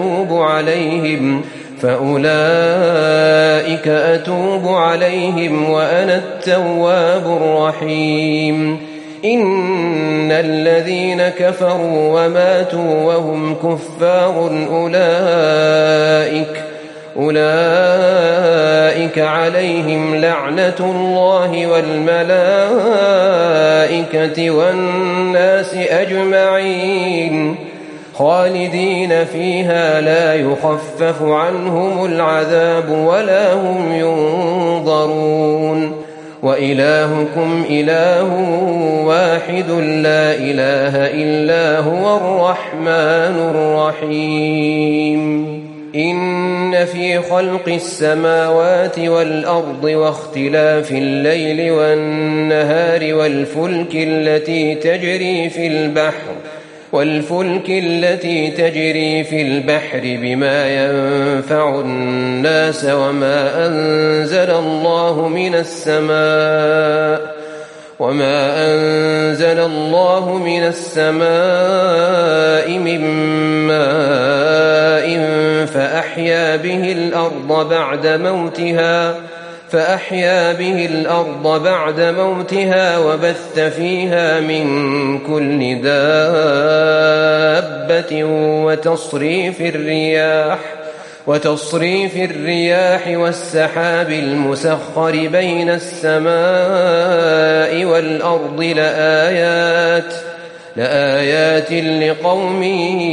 Speaker 4: أتوب عليهم وأنا التواب الرحيم إن الذين كفروا وماتوا وهم كفار أولئك عليهم لعنة الله والملائكة والناس أجمعين خالدين فيها لا يخفف عنهم العذاب ولا هم ينظرون وإلهكم إله واحد لا إله إلا هو الرحمن الرحيم إن في خلق السماوات والأرض واختلاف الليل والنهار والفلك التي تجري في البحر بما ينفع الناس وما أنزل الله من السماء من ماء فأحيا به الأرض بعد موتها وبث فيها من كل دابة وتصريف الرياح والسحاب المسخر بين السماء والأرض لآيات لقوم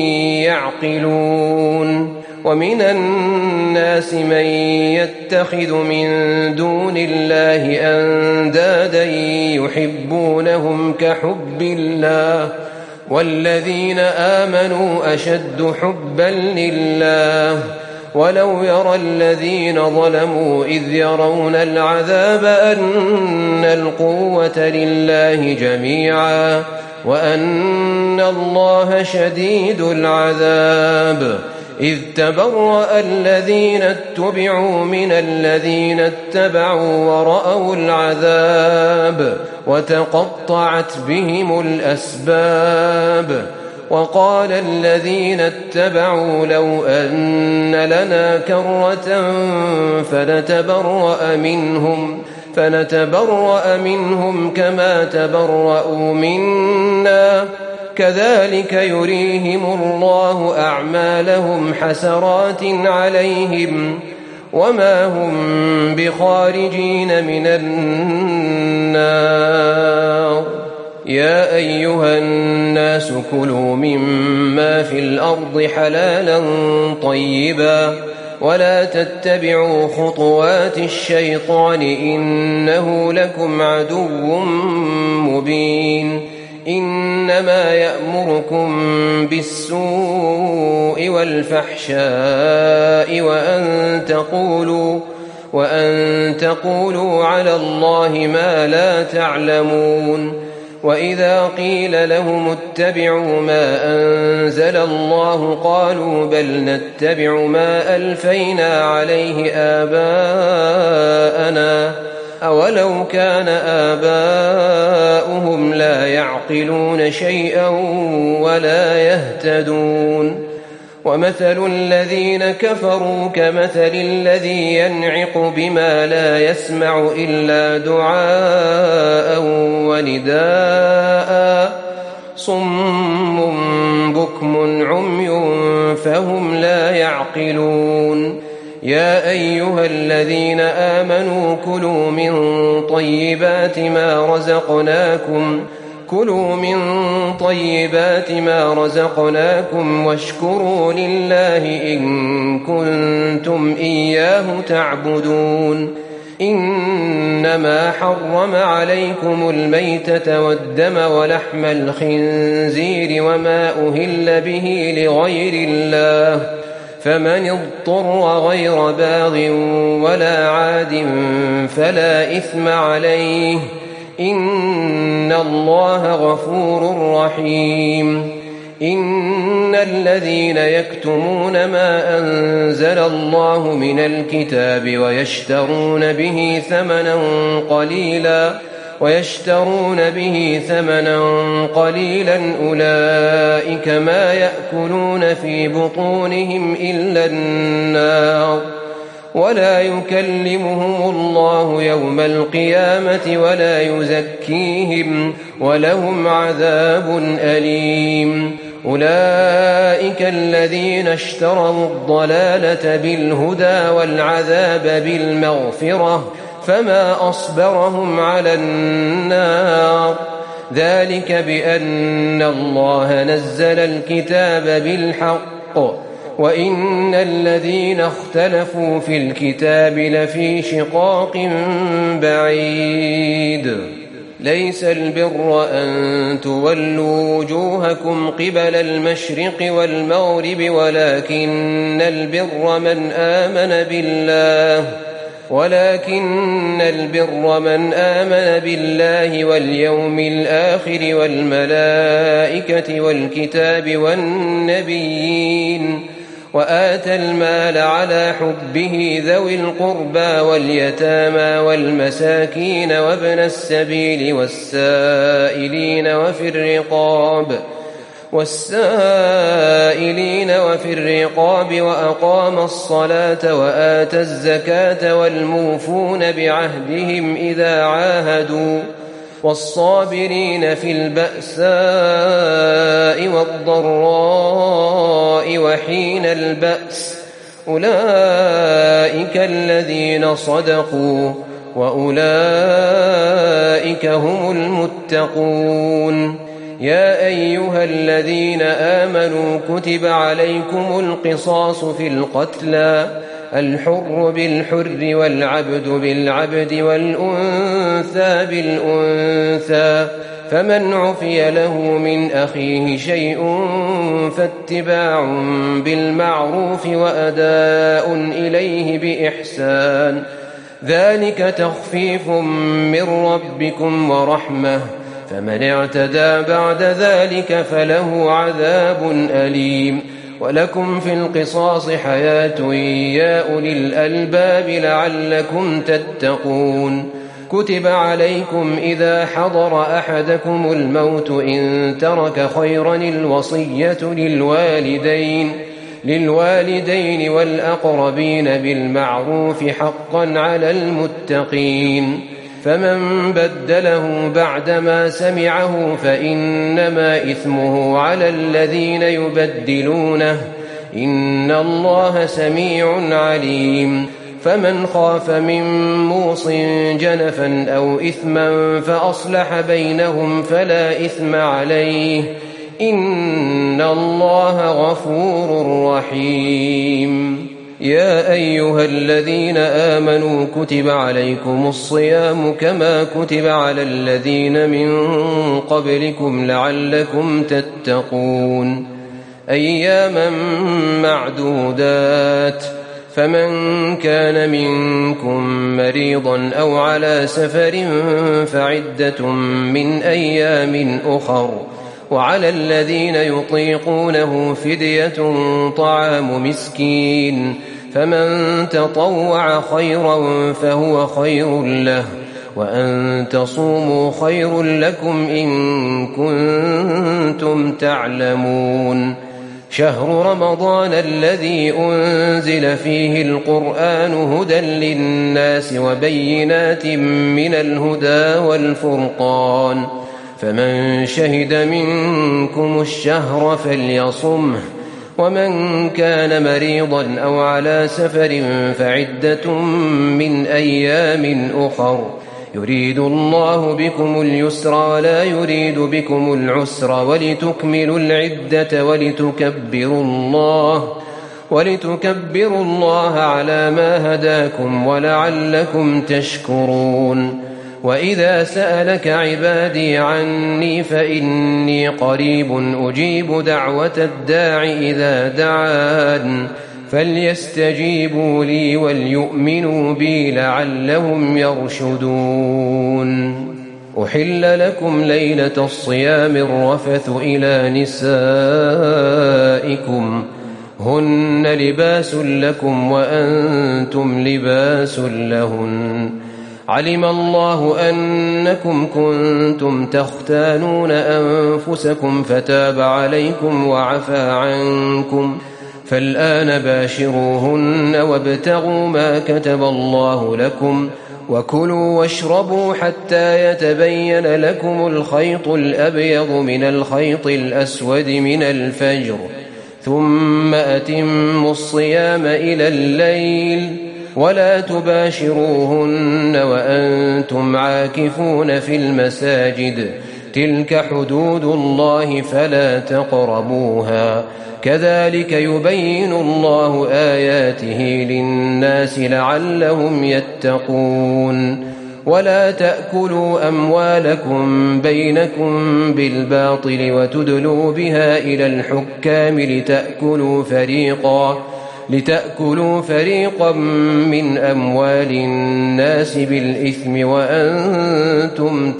Speaker 4: يعقلون ومن الناس من يتخذ من دون الله أندادا يحبونهم كحب الله والذين آمنوا أشد حبا لله ولو يرى الذين ظلموا إذ يرون العذاب أن القوة لله جميعا وأن الله شديد العذاب إذ تبرأ الذين اتبعوا من الذين اتبعوا ورأوا العذاب وتقطعت بهم الأسباب وقال الذين اتبعوا لو أن لنا كرة فنتبرأ منهم كما تبرأوا منا كذلك يريهم الله أعمالهم حسرات عليهم وما هم بخارجين من النار يا أيها الناس كلوا مما في الأرض حلالا طيبا ولا تتبعوا خطوات الشيطان إنه لكم عدو مبين إنما يأمركم بالسوء والفحشاء وأن تقولوا على الله ما لا تعلمون وإذا قيل لهم اتبعوا ما أنزل الله قالوا بل نتبع ما ألفينا عليه آباءنا أولو كان آباؤهم لا يعقلون شيئا ولا يهتدون ومثل الذين كفروا كمثل الذي ينعق بما لا يسمع إلا دعاء ونداء صم بكم عمي فهم لا يعقلون يا أيها الذين آمنوا كلوا من طيبات ما كلوا من طيبات ما رزقناكم واشكروا لله إن كنتم إياه تعبدون إنما حرم عليكم الميتة والدم ولحم الخنزير وما أهل به لغير الله فمن اضطر غير باغ ولا عاد فلا إثم عليه إن الله غفور رحيم إن الذين يكتمون ما أنزل الله من الكتاب ويشترون به ثمنا قليلا أولئك ما يأكلون في بطونهم إلا النار ولا يكلمهم الله يوم القيامة ولا يزكيهم ولهم عذاب أليم أولئك الذين اشتروا الضلالة بالهدى والعذاب بالمغفرة فما أصبرهم على النار ذلك بأن الله نزل الكتاب بالحق وإن الذين اختلفوا في الكتاب لفي شقاق بعيد ليس البر أن تولوا وجوهكم قبل المشرق والمغرب ولكن البر من آمن بالله واليوم الآخر والملائكة والكتاب والنبيين وآتى المال على حبه ذوي القربى واليتامى والمساكين وابن السبيل والسائلين وفي الرقاب وأقام الصلاة وآتى الزكاة والموفون بعهدهم إذا عاهدوا والصابرين في البأساء والضراء وحين البأس أولئك الذين صدقوا وأولئك هم المتقون يا أيها الذين آمنوا كتب عليكم القصاص في القتلى الحر بالحر والعبد بالعبد والأنثى بالأنثى فمن عفي له من أخيه شيء فاتباع بالمعروف وأداء إليه بإحسان ذلك تخفيف من ربكم ورحمة فمن اعتدى بعد ذلك فله عذاب أليم ولكم في القصاص حياة يا أولي الألباب لعلكم تتقون كتب عليكم إذا حضر أحدكم الموت إن ترك خيرا الوصية للوالدين والأقربين بالمعروف حقا على المتقين فمن بدله بعدما سمعه فإنما إثمه على الذين يبدلونه إن الله سميع عليم فمن خاف من موص جنفا أو إثما فأصلح بينهم فلا إثم عليه إن الله غفور رحيم يا أيها الذين آمنوا كتب عليكم الصيام كما كتب على الذين من قبلكم لعلكم تتقون أياما معدودات فمن كان منكم مريضا أو على سفر فعدة من أيام أخر وعلى الذين يطيقونه فدية طعام مسكين فمن تطوع خيرا فهو خير له وأن تصوموا خير لكم إن كنتم تعلمون شهر رمضان الذي أنزل فيه القرآن هدى للناس وبينات من الهدى والفرقان فمن شهد منكم الشهر فليصمه ومن كان مريضا أو على سفر فعدة من أيام أخر يريد الله بكم اليسر ولا يريد بكم العسر ولتكملوا العدة ولتكبروا الله على ما هداكم ولعلكم تشكرون. وإذا سألك عبادي عني فإني قريب أجيب دعوة الداع إذا دعان فليستجيبوا لي وليؤمنوا بي لعلهم يرشدون. أحل لكم ليلة الصيام الرفث إلى نسائكم هن لباس لكم وأنتم لباس لهن علم الله أنكم كنتم تختانون أنفسكم فتاب عليكم وعفى عنكم فالآن باشروهن وابتغوا ما كتب الله لكم وكلوا واشربوا حتى يتبين لكم الخيط الأبيض من الخيط الأسود من الفجر ثم أتموا الصيام إلى الليل ولا تباشروهن وأنتم عاكفون في المساجد تلك حدود الله فلا تقربوها كذلك يبين الله آياته للناس لعلهم يتقون. ولا تأكلوا أموالكم بينكم بالباطل وتدلوا بها إلى الحكام لتأكلوا فريقا من أموال الناس بالإثم وأنتم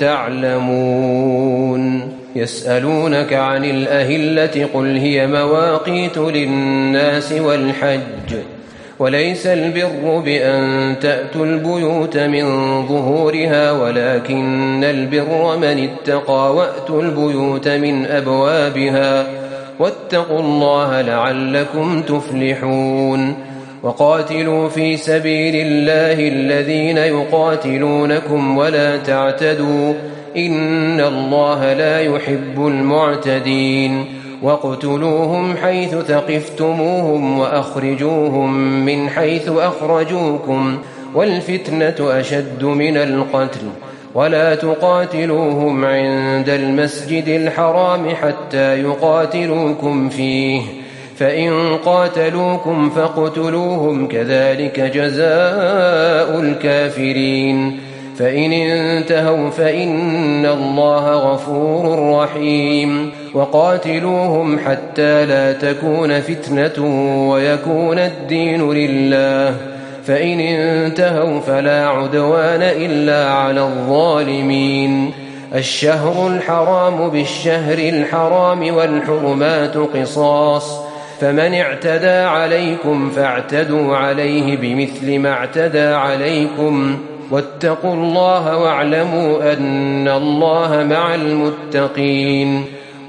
Speaker 4: تعلمون. يسألونك عن الأهلة قل هي مواقيت للناس والحج وليس البر بأن تأتوا البيوت من ظهورها ولكن البر من اتقى وأتوا البيوت من أبوابها واتقوا الله لعلكم تفلحون. وقاتلوا في سبيل الله الذين يقاتلونكم ولا تعتدوا إن الله لا يحب المعتدين. واقتلوهم حيث ثقفتموهم وأخرجوهم من حيث أخرجوكم والفتنة أشد من القتل ولا تقاتلوهم عند المسجد الحرام حتى يقاتلوكم فيه فإن قاتلوكم فاقتلوهم كذلك جزاء الكافرين. فإن انتهوا فإن الله غفور رحيم. وقاتلوهم حتى لا تكون فتنة ويكون الدين لله فإن انتهوا فلا عدوان إلا على الظالمين. الشهر الحرام بالشهر الحرام والحرمات قصاص فمن اعتدى عليكم فاعتدوا عليه بمثل ما اعتدى عليكم واتقوا الله واعلموا أن الله مع المتقين.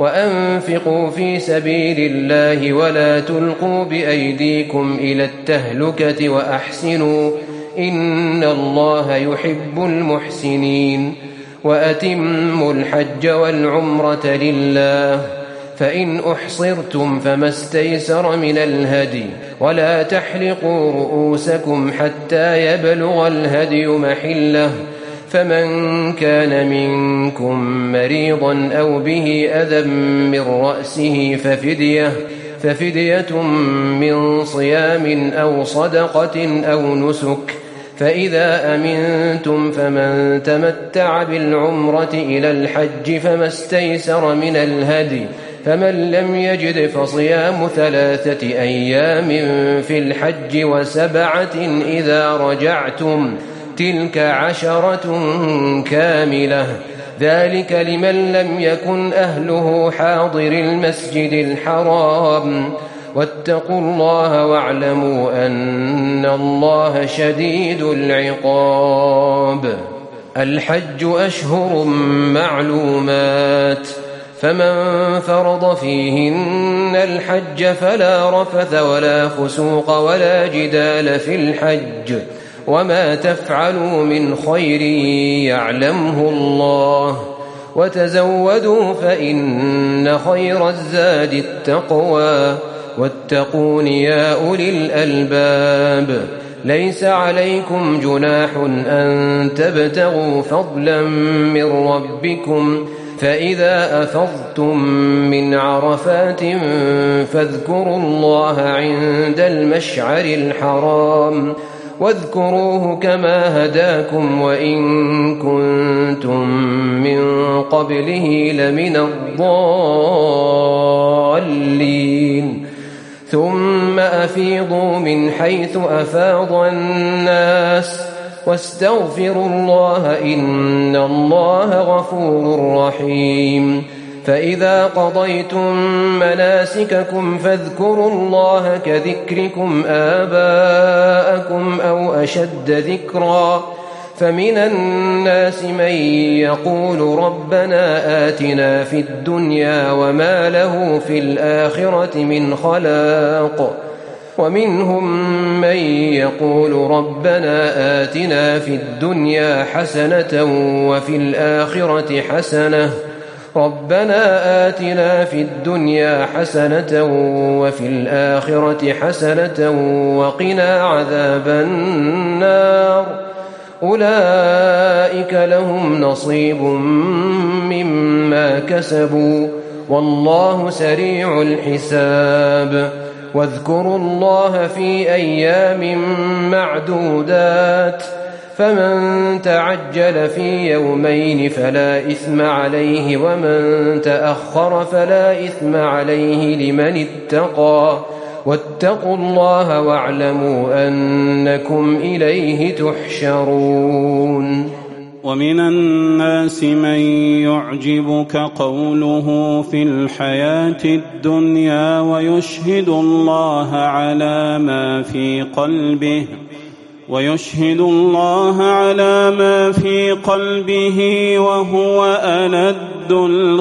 Speaker 4: وأنفقوا في سبيل الله ولا تلقوا بأيديكم إلى التهلكة وأحسنوا إن الله يحب المحسنين. وأتموا الحج والعمرة لله فإن أحصرتم فما استيسر من الهدي ولا تحلقوا رؤوسكم حتى يبلغ الهدي محله فمن كان منكم مريضا أو به أذى من رأسه ففدية من صيام أو صدقة أو نسك فإذا أمنتم فمن تمتع بالعمرة إلى الحج فما استيسر من الهدي فمن لم يجد فصيام 3 أيام في الحج و7 إذا رجعتم تلك 10 كاملة ذلك لمن لم يكن أهله حاضر المسجد الحرام واتقوا الله واعلموا أن الله شديد العقاب. الحج أشهر معلومات فمن فرض فيهن الحج فلا رفث ولا فسوق ولا جدال في الحج وما تفعلوا من خير يعلمه الله وتزودوا فإن خير الزاد التقوى واتقون يا أولي الألباب. ليس عليكم جناح أن تبتغوا فضلا من ربكم فإذا أفضتم من عرفات فاذكروا الله عند المشعر الحرام واذكروه كما هداكم وإن كنتم من قبله لمن الضالين ثم أفيضوا من حيث أفاض الناس واستغفروا الله إن الله غفور رحيم فإذا قضيتم مناسككم فاذكروا الله كذكركم آباءكم أو أشد ذكرا فمن الناس من يقول ربنا آتنا في الدنيا وما له في الآخرة من خلاق ومنهم من يقول ربنا آتنا في الدنيا حسنة وفي الآخرة حسنة وفي الآخرة حسنة وقنا عذاب النار أولئك لهم نصيب مما كسبوا والله سريع الحساب واذكروا الله في أيام معدودات فمن تعجل في يومين فلا إثم عليه ومن تأخر فلا إثم عليه لمن اتقى واتقوا الله واعلموا أنكم إليه تحشرون
Speaker 5: ومن الناس من يعجبك قوله في الحياة الدنيا ويشهد الله على ما في قلبه وهو ألد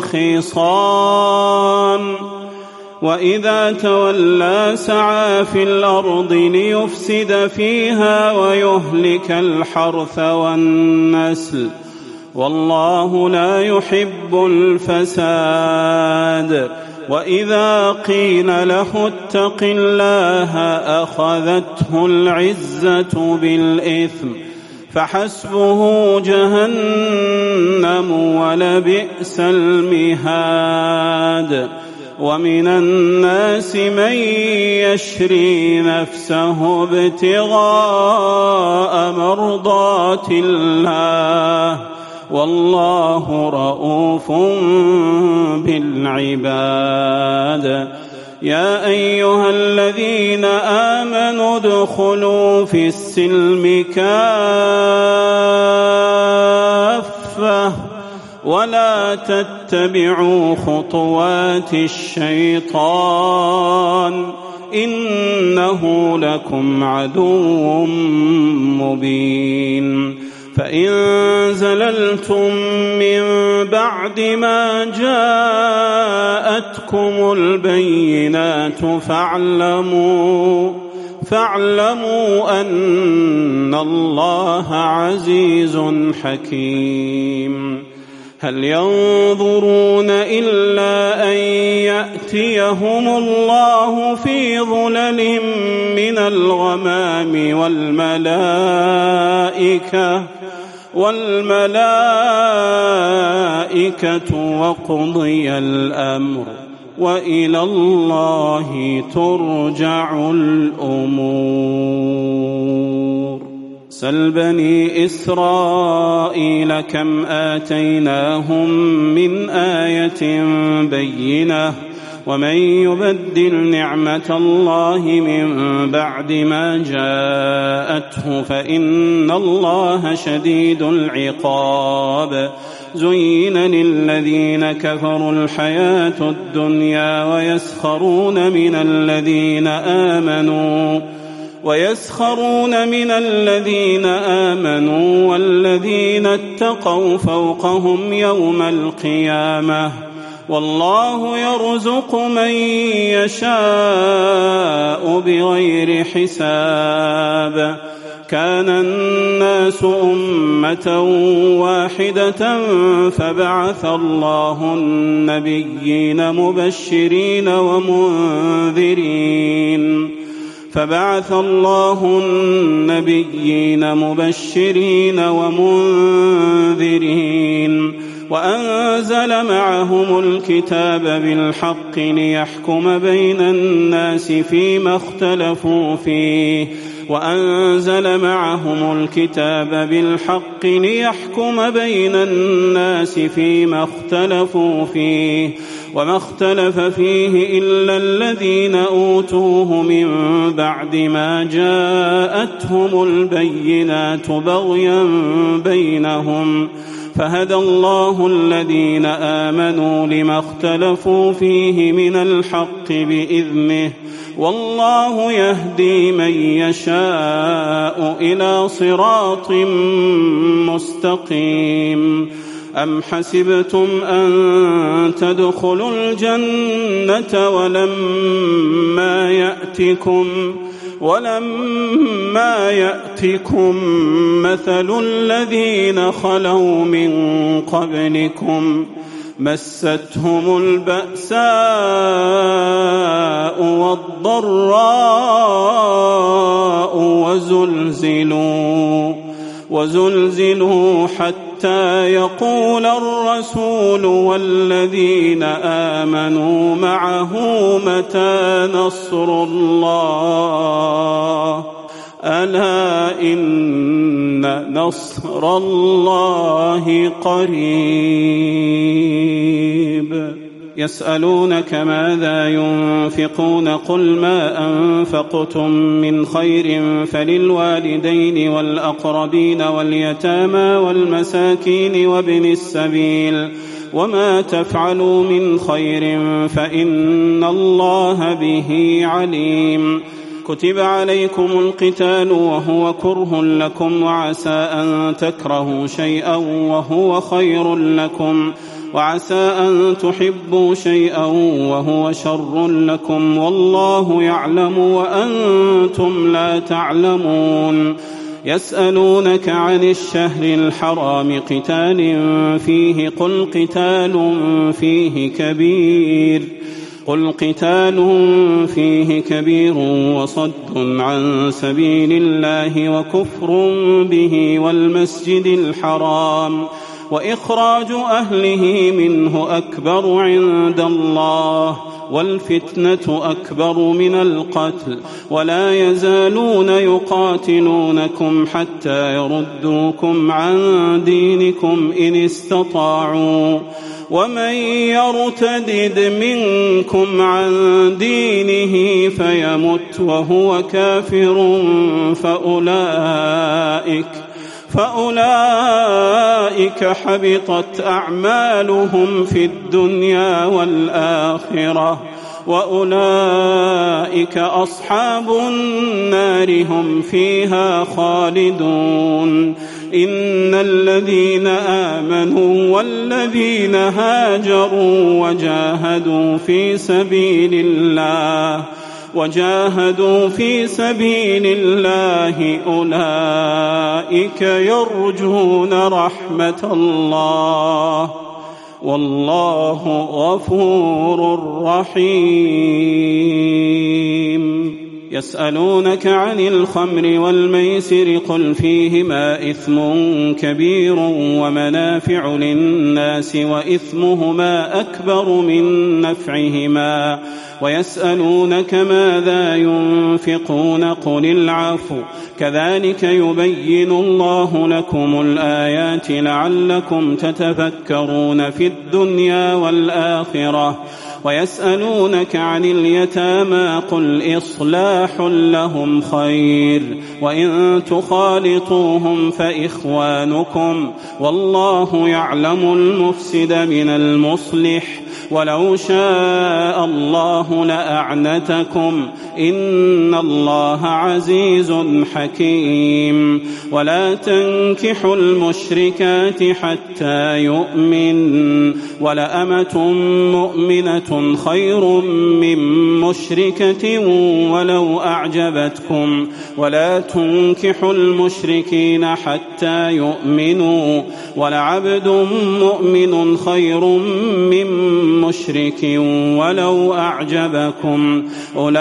Speaker 5: الخصام وإذا تولى سعى في الأرض ليفسد فيها ويهلك الحرث والنسل والله لا يحب الفساد وإذا قيل له اتق الله أخذته العزة بالإثم فحسبه جهنم ولبئس المهاد ومن الناس من يشري نفسه ابتغاء مرضات الله والله رؤوف بالعباد يا أيها الذين آمنوا ادخلوا في السلم كافة ولا تتبعوا خطوات الشيطان إنه لكم عدو مبين فإن زللتم من بعد ما جاءتكم البينات فاعلموا أن الله عزيز حكيم هل ينظرون إلا أن يأتيهم الله في ظلل من الغمام والملائكة وقضي الأمر وإلى الله ترجع الأمور سل بني إسرائيل كم آتيناهم من آية بينة ومن يبدل نعمة الله من بعد ما جاءته فإن الله شديد العقاب زين للذين كفروا الحياة الدنيا ويسخرون من الذين آمنوا والذين اتقوا فوقهم يوم القيامة والله يرزق من يشاء بغير حساب كان الناس أمة واحدة فبعث الله النبيين مبشرين ومنذرين فبعث الله النبيين مبشرين ومنذرين وأنزل معهم الكتاب بالحق ليحكم بين الناس فيما اختلفوا فيه وما اختلف فيه إلا الذين أوتوه من بعد ما جاءتهم البينات بغيا بينهم فهدى الله الذين آمنوا لما اختلفوا فيه من الحق بإذنه والله يهدي من يشاء إلى صراط مستقيم. أم حسبتم أن تدخلوا الجنة ولما يأتكم مثل الذين خلوا من قبلكم مستهم البأساء والضراء وزلزلوا حتى يقول الرسول والذين آمنوا معه متى نصر الله ألا إن نصر الله قريب. يسألونك ماذا ينفقون قل ما أنفقتم من خير فللوالدين والأقربين واليتامى والمساكين وابن السبيل وما تفعلوا من خير فإن الله به عليم. كتب عليكم القتال وهو كره لكم وعسى أن تكرهوا شيئا وهو خير لكم وعسى أن تحبوا شيئا وهو شر لكم والله يعلم وأنتم لا تعلمون. يسألونك عن الشهر الحرام قتال فيه قل قتال فيه كبير وصد عن سبيل الله وكفر به والمسجد الحرام وإخراج أهله منه أكبر عند الله والفتنة أكبر من القتل ولا يزالون يقاتلونكم حتى يردوكم عن دينكم إن استطاعوا ومن يرتدد منكم عن دينه فيمت وهو كافر فأولئك حبطت أعمالهم في الدنيا والآخرة وأولئك أصحاب النار هم فيها خالدون. إن الذين آمنوا والذين هاجروا وجاهدوا في سبيل الله أولئك يرجون رحمة الله والله غفور رحيم. يسألونك عن الخمر والميسر قل فيهما إثم كبير ومنافع للناس وإثمهما أكبر من نفعهما ويسألونك ماذا ينفقون قل العفو كذلك يبين الله لكم الآيات لعلكم تتفكرون في الدنيا والآخرة. ويسألونك عن اليتامى قل إصلاح لهم خير وإن تخالطوهم فإخوانكم والله يعلم المفسد من المصلح ولو شاء الله لأعنتكم إن الله عزيز حكيم. ولا تنكحوا المشركات حتى يؤمن ولأمة مؤمنة خير من مشركة ولو أعجبتكم ولا تنكحوا المشركين حتى يؤمنوا ولعبد مؤمن خير من مشرك ولو أعجبكم أولئك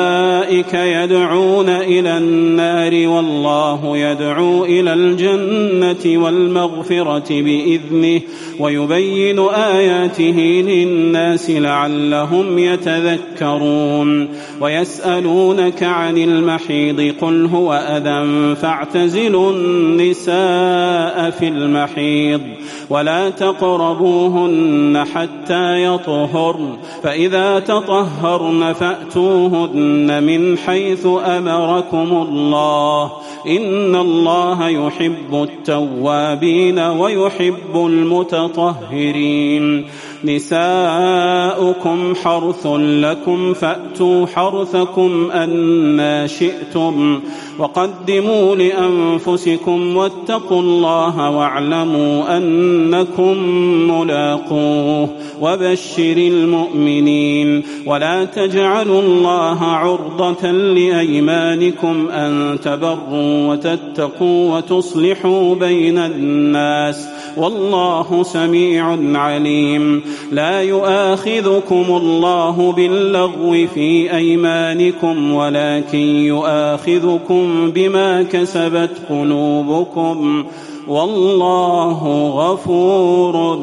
Speaker 5: أولئك يدعون إلى النار والله يدعو إلى الجنة والمغفرة بإذنه ويبين آياته للناس لعلهم يتذكرون ويسألونك عن المحيض قل هو أذى فاعتزلوا النساء في المحيض ولا تقربوهن حتى يطهرن فإذا تطهرن فأتوهن من حيث أمركم الله إن الله يحب التوابين ويحب المتطهرين نساؤكم حرث لكم فأتوا حرثكم أنى شئتم وقدموا لأنفسكم واتقوا الله واعلموا أنكم ملاقوه وبشر المؤمنين ولا تجعلوا الله عرضة لأيمانكم أن تبروا وتتقوا وتصلحوا بين الناس والله سميع عليم لا يؤاخذكم الله باللغو في أيمانكم ولكن يؤاخذكم بما كسبت قلوبكم والله غفور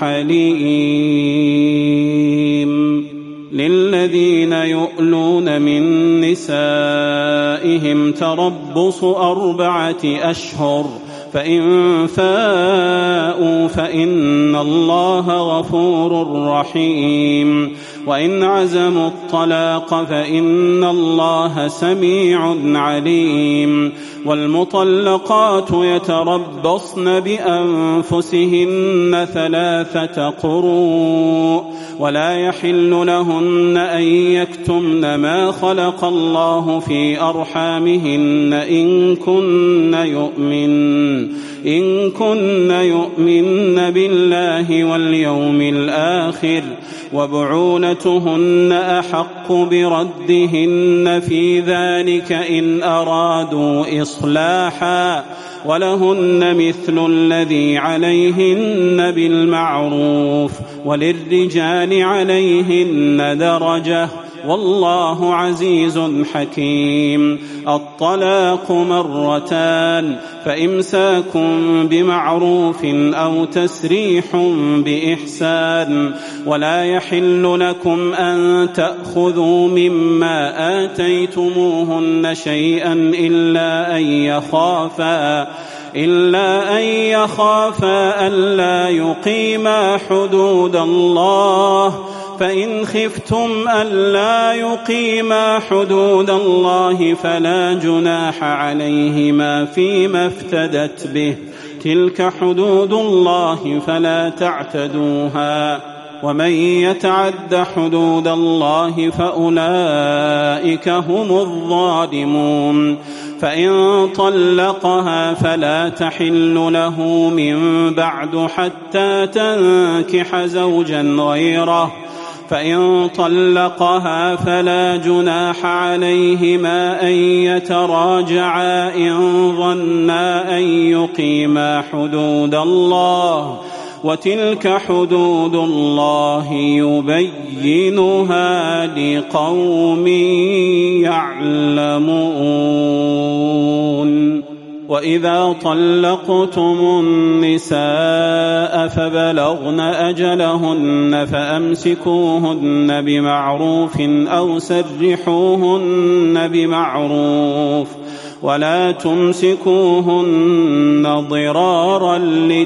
Speaker 5: حليم للذين يؤلون من نسائهم تربص 4 أشهر فإن فاءوا فإن الله غفور رحيم وإن عزموا الطلاق فإن الله سميع عليم والمطلقات يتربصن بأنفسهن 3 قروء ولا يحل لهن أن يكتمن ما خلق الله في أرحامهن إن كن يؤمن بالله واليوم الآخر وبعولتهن أحق بردهن في ذلك إن أرادوا إصلاحا ولهن مثل الذي عليهن بالمعروف وللرجال عليهن درجة والله عزيز حكيم الطلاق 2 فإمساك بمعروف أو تسريح بإحسان ولا يحل لكم أن تأخذوا مما آتيتموهن شيئا إلا أن يخافا ألا يقيما حدود الله فإن خفتم ألا يقيما حدود الله فلا جناح عليهما فيما افتدت به تلك حدود الله فلا تعتدوها ومن يتعد حدود الله فأولئك هم الظالمون فإن طلقها فلا تحل له من بعد حتى تنكح زوجا غيره فإن طلقها فلا جناح عليهما أن يتراجعا إن ظنا أن يقيما حدود الله وتلك حدود الله يبينها لقوم يعلمون وإذا طلقتم النساء فبلغن أجلهن فأمسكوهن بمعروف أو سرحوهن بمعروف ولا تمسكوهن ضرارا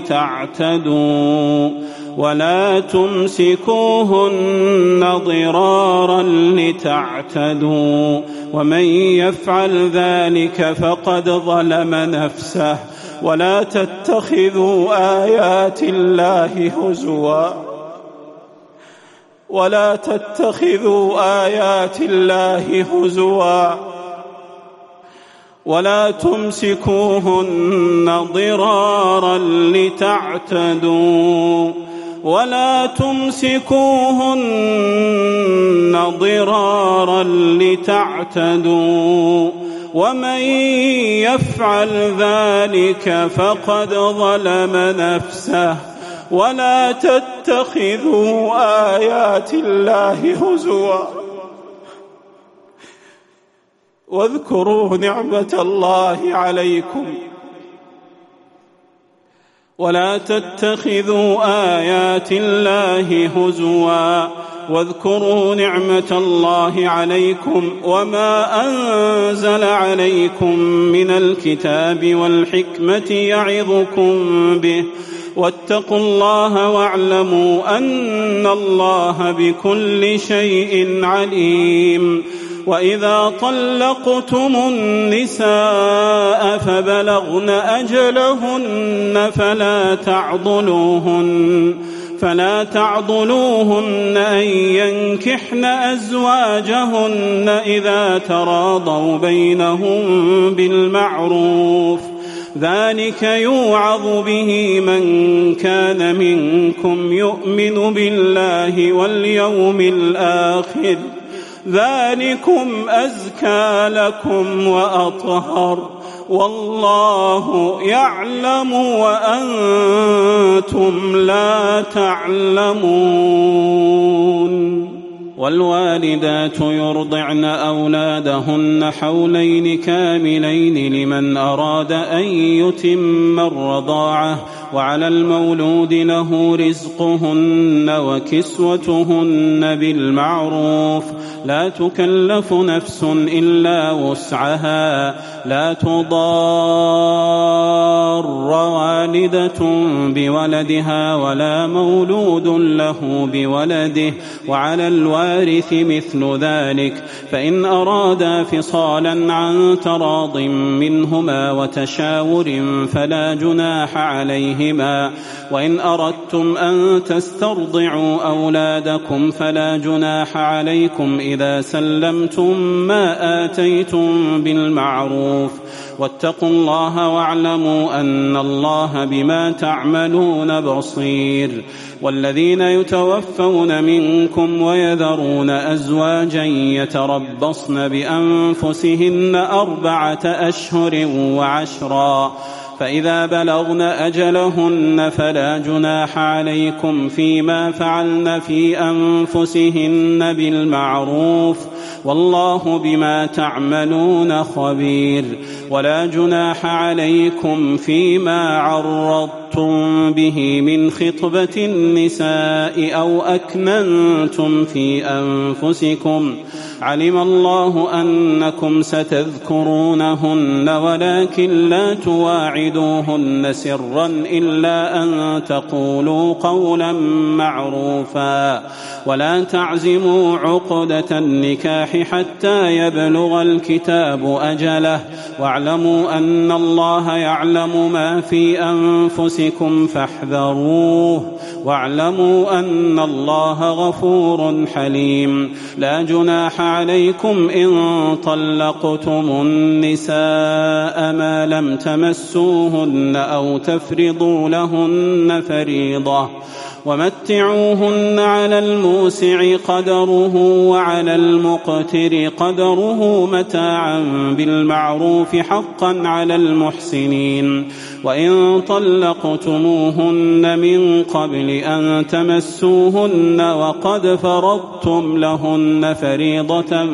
Speaker 5: لتعتدوا ومن يفعل ذلك فقد ظلم نفسه ولا تتخذوا آيات الله هزوا ولا تمسكوهن ضرارا لتعتدوا ومن يفعل ذلك فقد ظلم نفسه ولا تتخذوا آيات الله هزوا واذكروا نعمة الله عليكم ولا تتخذوا آيات الله هزوا واذكروا نعمة الله عليكم وما أنزل عليكم من الكتاب والحكمة يعظكم به واتقوا الله واعلموا أن الله بكل شيء عليم. وإذا طلقتم النساء فبلغن أجلهن فلا تعضلوهن أن ينكحن أزواجهن إذا تراضوا بينهم بالمعروف ذلك يوعظ به من كان منكم يؤمن بالله واليوم الآخر ذلكم أزكى لكم وأطهر والله يعلم وأنتم لا تعلمون. والوالدات يرضعن أولادهن حولين كاملين لمن أراد أن يتم الرضاعة وعلى المولود له رزقهن وكسوتهن بالمعروف لا تكلف نفس إلا وسعها لا تضار والدة بولدها ولا مولود له بولده وعلى الوارث مثل ذلك فإن أرادا فصالا عن تراض منهما وتشاور فلا جناح عليهما وإن أردتم أن تسترضعوا أولادكم فلا جناح عليكم إذا سلمتم ما آتيتم بالمعروف واتقوا الله واعلموا أن الله بما تعملون بصير. والذين يتوفون منكم ويذرون أزواجا يتربصن بأنفسهن 4 أشهر وعشرا فإذا بلغن أجلهن فلا جناح عليكم فيما فعلن في أنفسهن بالمعروف والله بما تعملون خبير. ولا جناح عليكم فيما عرضتم به من خطبة النساء أو أكننتم في أنفسكم علم الله أنكم ستذكرونهن ولكن لا تواعدوهن سرا إلا أن تقولوا قولا معروفا ولا تعزموا عقدة النكاح حتى يبلغ الكتاب أجله واعلموا أن الله يعلم ما في أنفسكم فاحذروه واعلموا أن الله غفور حليم. لا جناح عليكم إن طلقتم النساء ما لم تمسوهن أو تفرضوا لهن فريضة ومتعوهن على الموسع قدره وعلى المقتر قدره متاعا بالمعروف حقا على المحسنين. وإن طلقتموهن من قبل أن تمسوهن وقد فرضتم لهن فريضة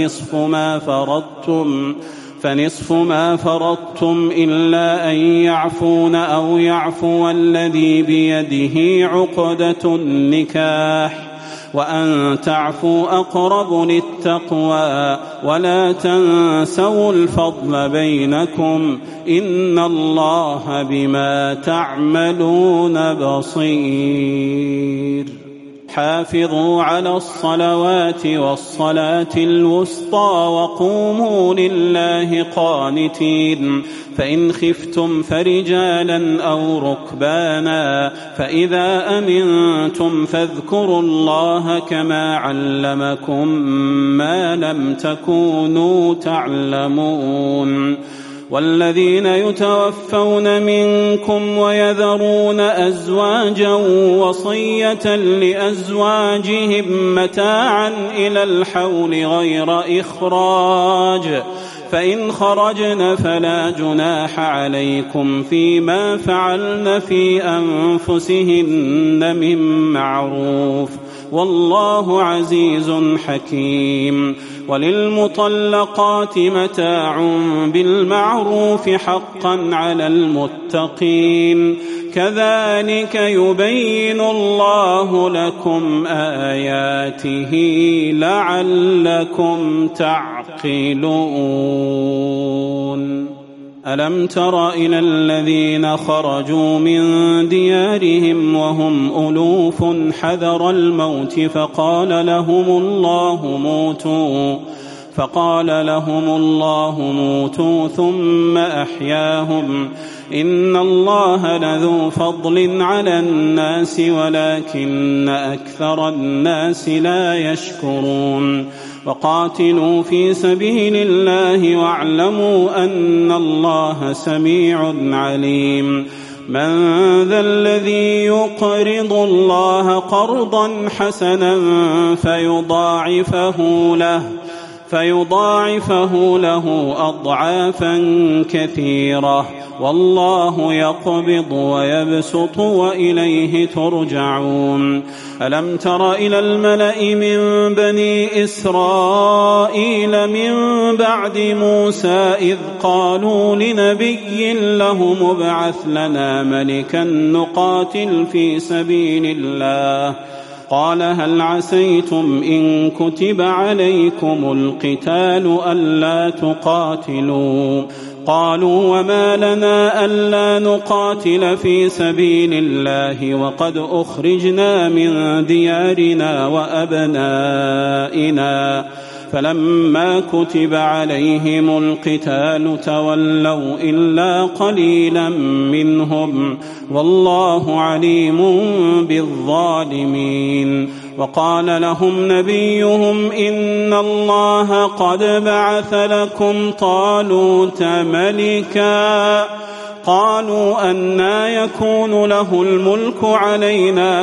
Speaker 5: فنصف ما فرضتم إلا أن يعفون أو يعفو الذي بيده عقدة النكاح وأن تعفوا أقرب للتقوى ولا تنسوا الفضل بينكم إن الله بما تعملون بصير. حافظوا على الصلوات والصلاة الوسطى وقوموا لله قانتين فإن خفتم فرجالا أو ركبانا فإذا أمنتم فاذكروا الله كما علمكم ما لم تكونوا تعلمون. والذين يتوفون منكم ويذرون أزواجا وصية لأزواجهم متاعا إلى الحول غير إخراج فإن خرجن فلا جناح عليكم فيما فعلن في أنفسهن من معروف، والله عزيز حكيم. وللمطلقات متاع بالمعروف حقا على المتقين، كذلك يبين الله لكم آياته لعلكم تعقلون. ألم تر إلى الذين خرجوا من ديارهم وهم ألوف حذر الموت فقال لهم الله موتوا ثم أحياهم، إن الله لذو فضل على الناس ولكن أكثر الناس لا يشكرون. وقاتلوا في سبيل الله واعلموا أن الله سميع عليم. من ذا الذي يقرض الله قرضا حسنا فيضاعفه له أضعافا كثيرة، والله يقبض ويبسط وإليه ترجعون. ألم تر إلى الملأ من بني إسرائيل من بعد موسى إذ قالوا لنبي له ابعث لنا ملكا نقاتل في سبيل الله، قال هل عسيتم إن كتب عليكم القتال ألا تقاتلوا؟ قالوا وما لنا ألا نقاتل في سبيل الله وقد أخرجنا من ديارنا وأبنائنا، فلما كتب عليهم القتال تولوا إلا قليلا منهم، والله عليم بالظالمين. وقال لهم نبيهم إن الله قد بعث لكم طالوت ملكا، قالوا أنى يكون له الملك علينا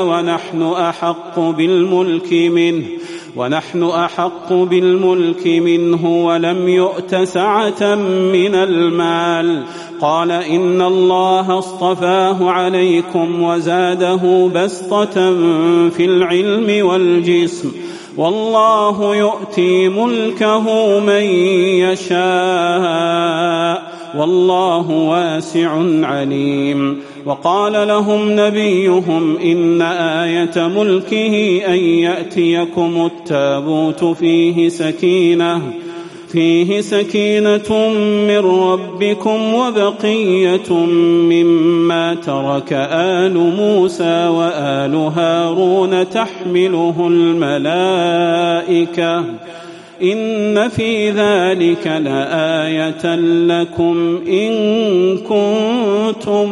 Speaker 5: ونحن أحق بالملك منه ولم يؤت سعة من المال، قال إن الله اصطفاه عليكم وزاده بسطة في العلم والجسم، والله يؤتي ملكه من يشاء والله واسع عليم. وقال لهم نبيهم إن آية ملكه أن يأتيكم التابوت فيه سكينة من ربكم وبقية مما ترك آل موسى وآل هارون تحمله الملائكة، إن في ذلك لآية لكم إن كنتم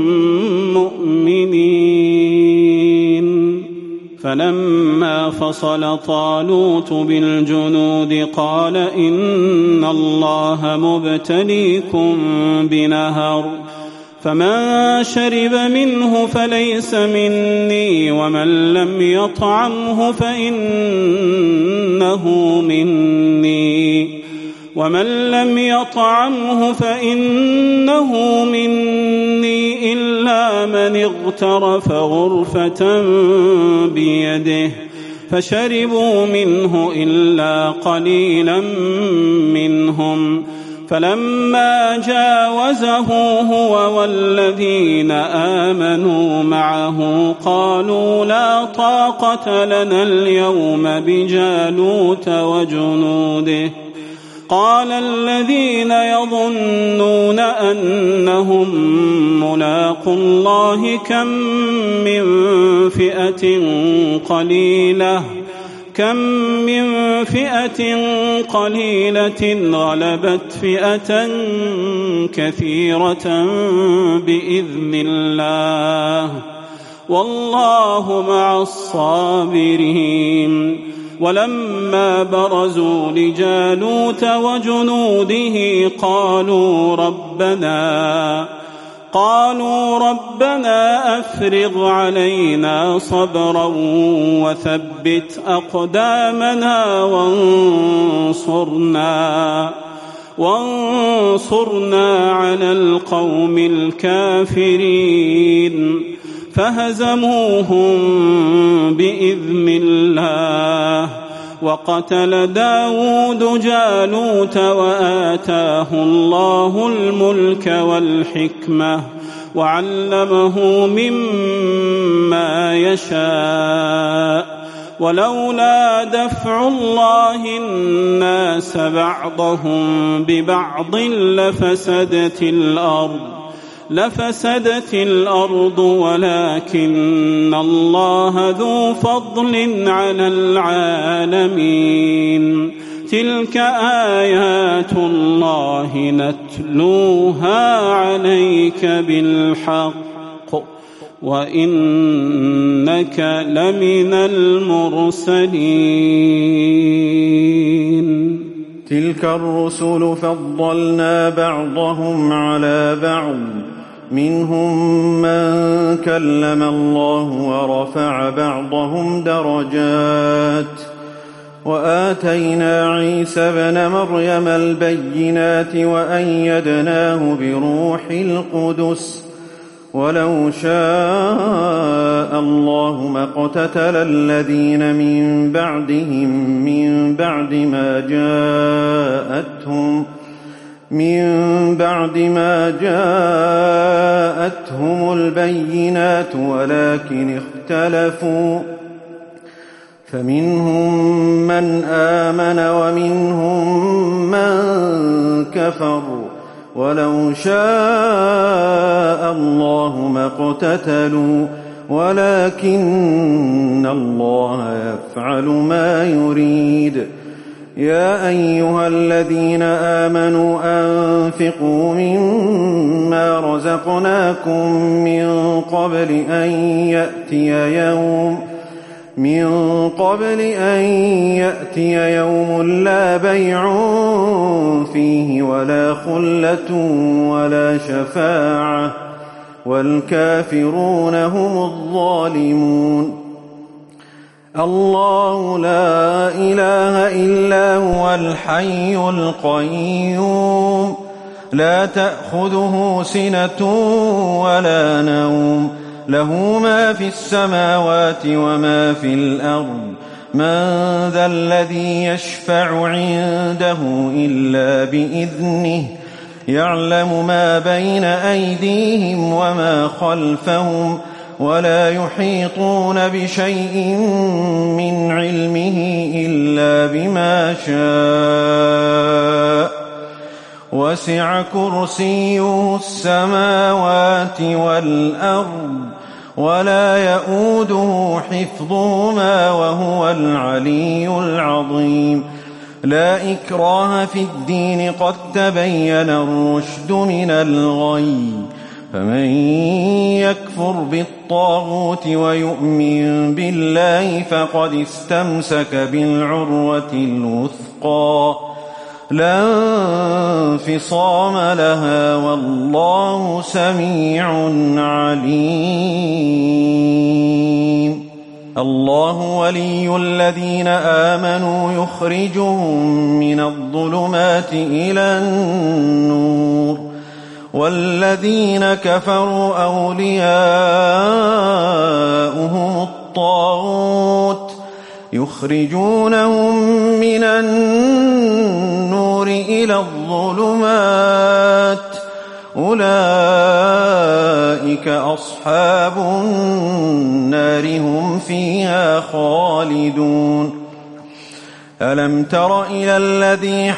Speaker 5: مؤمنين. فلما فصل طالوت بالجنود قال إن الله مبتليكم بنهر، فمن شرب منه فليس مني ومن لم يطعمه فإنه مني إلا من اغترف غرفة بيده، فشربوا منه إلا قليلا منهم. فلما جاوزه هو والذين آمنوا معه قالوا لا طاقة لنا اليوم بجالوت وجنوده، قال الذين يظنون أنهم ملاقو الله كم من فئة قليلة غلبت فئة كثيرة بإذن الله، والله مع الصابرين. ولما برزوا لجالوت وجنوده قالوا ربنا أفرغ علينا صبرا وثبت أقدامنا وانصرنا على القوم الكافرين فهزموهم بإذن الله. وقتل داود جالوت وآتاه الله الملك والحكمة وعلمه مما يشاء ولولا دفع الله الناس بعضهم ببعض لفسدت الأرض ولكن الله ذو فضل على العالمين. تلك آيات الله نتلوها عليك بالحق وإنك لمن المرسلين.
Speaker 2: تلك الرسل فضلنا بعضهم على بعض منهم من كلم الله ورفع بعضهم درجات وآتينا عيسى ابن مريم البينات وأيدناه بروح القدس ولو شاء الله ما اقتتل الذين من بعدهم من بعد ما جاءتهم البينات ولكن اختلفوا فمنهم من آمن ومنهم من كفر ولو شاء الله ما اقتتلوا ولكن الله يفعل ما يريد. يا أيها الذين آمنوا أنفقوا مما رزقناكم من قبل أن يأتي يوم لا بيع فيه ولا خلة ولا شفاعة والكافرون هم الظالمون. الله لا إله إلا هو الحي القيوم لا تأخذه سنة ولا نوم له ما في السماوات وما في الأرض من ذا الذي يشفع عنده إلا بإذنه يعلم ما بين أيديهم وما خلفهم ولا يحيطون بشيء من علمه إلا بما شاء وسع كرسيه السماوات والأرض ولا يؤوده حفظهما وهو العلي العظيم. لا إكراه في الدين قد تبين الرشد من الغي فمن يكفر بالطاغوت ويؤمن بالله فقد استمسك بالعروة الوثقى لا انفصام لها والله سميع عليم. الله ولي الذين آمنوا يخرجهم من الظلمات إلى النور والذين كفروا أولياؤهم الطاغوت يخرجونهم من النور إلى الظلمات أولئك أصحاب النار هم فيها خالدون. ألم تر إلى الذي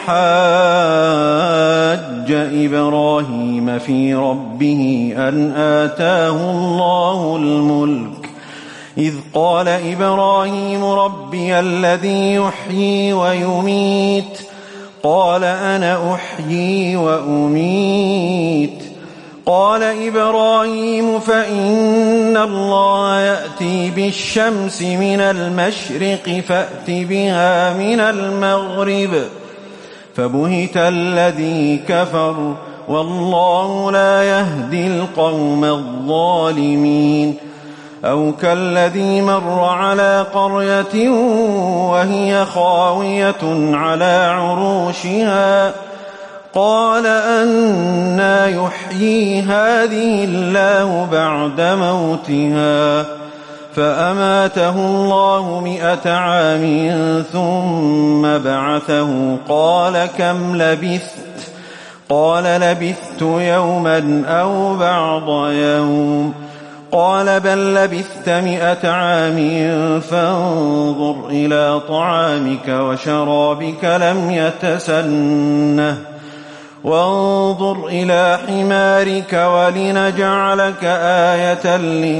Speaker 2: حاج إبراهيم في ربه أن آتاه الله الملك إذ قال إبراهيم ربي الذي يحيي ويميت قال أنا أحيي وأميت قال إبراهيم فإن الله يأتي بالشمس من المشرق فأت بها من المغرب فبهت الذي كفر والله لا يهدي القوم الظالمين. أو كالذي مر على قرية وهي خاوية على عروشها قال أنى يحيي هذه الله بعد موتها فأماته الله 100 عام ثم بعثه قال كم لبثت قال لبثت يوما أو بعض يوم قال بل لبثت 100 عام فانظر إلى طعامك وشرابك لم يتسنه وانظر إلى حمارك ولنجعلك آية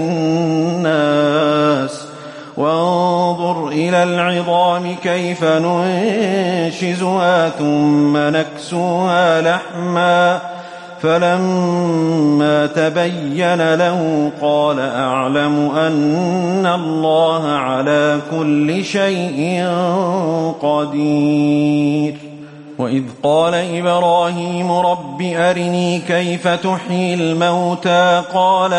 Speaker 2: للناس وانظر إلى العظام كيف ننشزها ثم نكسوها لحما فلما تبين له قال أعلم أن الله على كل شيء قدير. وإذ قال إبراهيم رب أرني كيف تحيي الموتى قال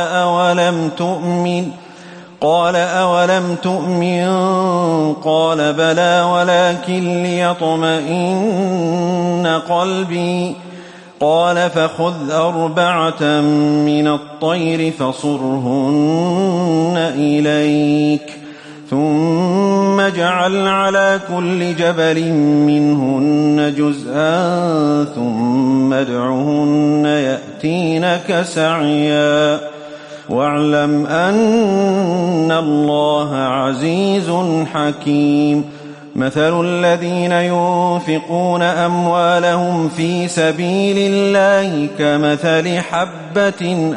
Speaker 2: أولم تؤمن قال بلى ولكن ليطمئن قلبي قال فخذ 4 من الطير فصرهن إليك ثم اجعل على كل جبل منهن جزءا ثم ادعهن يأتينك سعيا واعلم أن الله عزيز حكيم. مثل الذين ينفقون أموالهم في سبيل الله كمثل حبة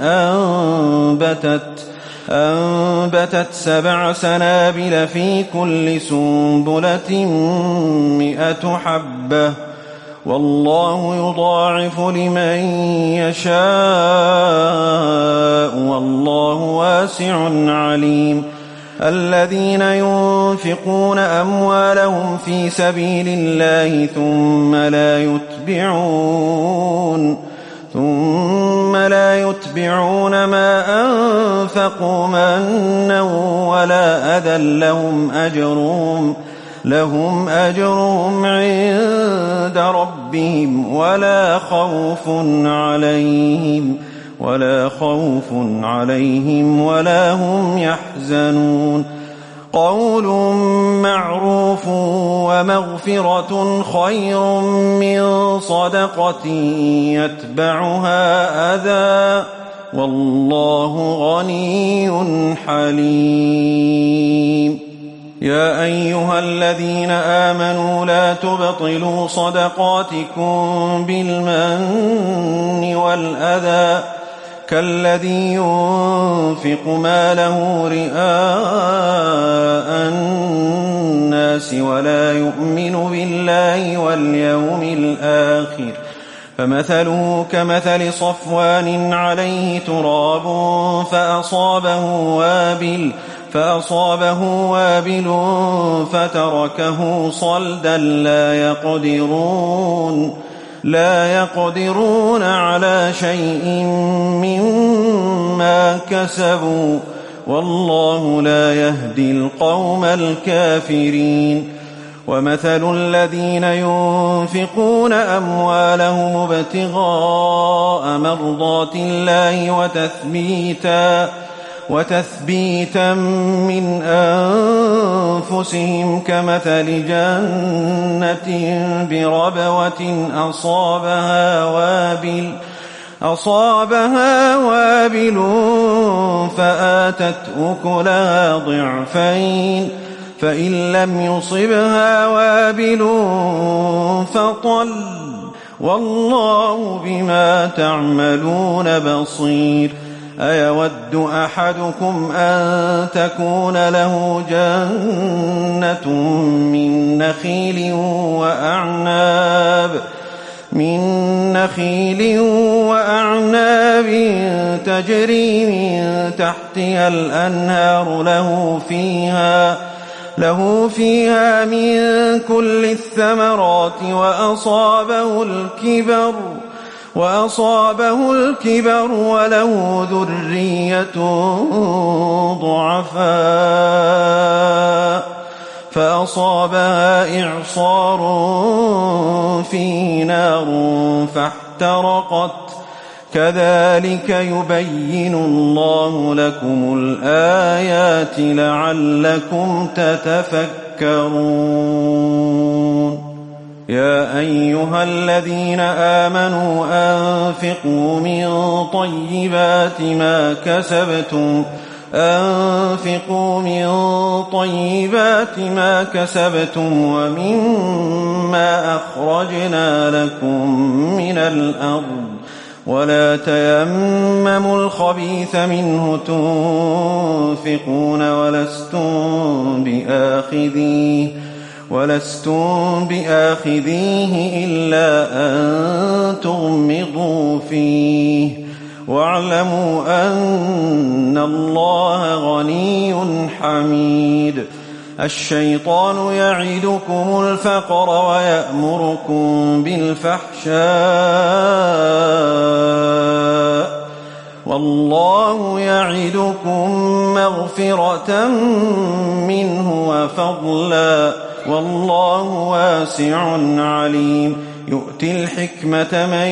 Speaker 2: أنبتت 7 سنابل في كل سنبلة 100 حبة والله يضاعف لمن يشاء والله واسع عليم. الذين ينفقون أموالهم في سبيل الله ثم لا يتبعون ما أنفقوا منا ولا أذى لهم أجرهم عند ربهم ولا خوف عليهم ولا هم يحزنون. قول معروف ومغفرة خير من صدقة يتبعها أذى والله غني حليم. يا أيها الذين آمنوا لا تبطلوا صدقاتكم بالمن والأذى كالذي ينفق ماله رئاء الناس ولا يؤمن بالله واليوم الآخر فمثله كمثل صفوان عليه تراب فأصابه وابل فتركه صلدا لا يقدرون على شيء مما كسبوا والله لا يهدي القوم الكافرين. ومثل الذين ينفقون أموالهم ابتغاء مرضات الله وتثبيتا من أنفسهم كمثل جنة بربوة أصابها وابل فآتت أكلها ضعفين فإن لم يصبها وابل فطل والله بما تعملون بصير. أيود أحدكم أن تكون له جنة من نخيل وأعناب تجري من تحتها الأنهار له فيها من كل الثمرات وأصابه الكبر وله ذرية ضعفاء فأصابها إعصار فيه نار فاحترقت كذلك يبين الله لكم الآيات لعلكم تتفكرون يا أيها الذين آمنوا أنفقوا من طيبات ما كسبتم ومما أخرجنا لكم من الأرض ولا تيمموا الخبيث منه تنفقون ولستم بآخذيه إلا أن تغمضوا فيه واعلموا أن الله غني حميد الشيطان يعدكم الفقر ويأمركم بالفحشاء والله يعدكم مغفرة منه وفضلا والله واسع عليم يؤتي الحكمة من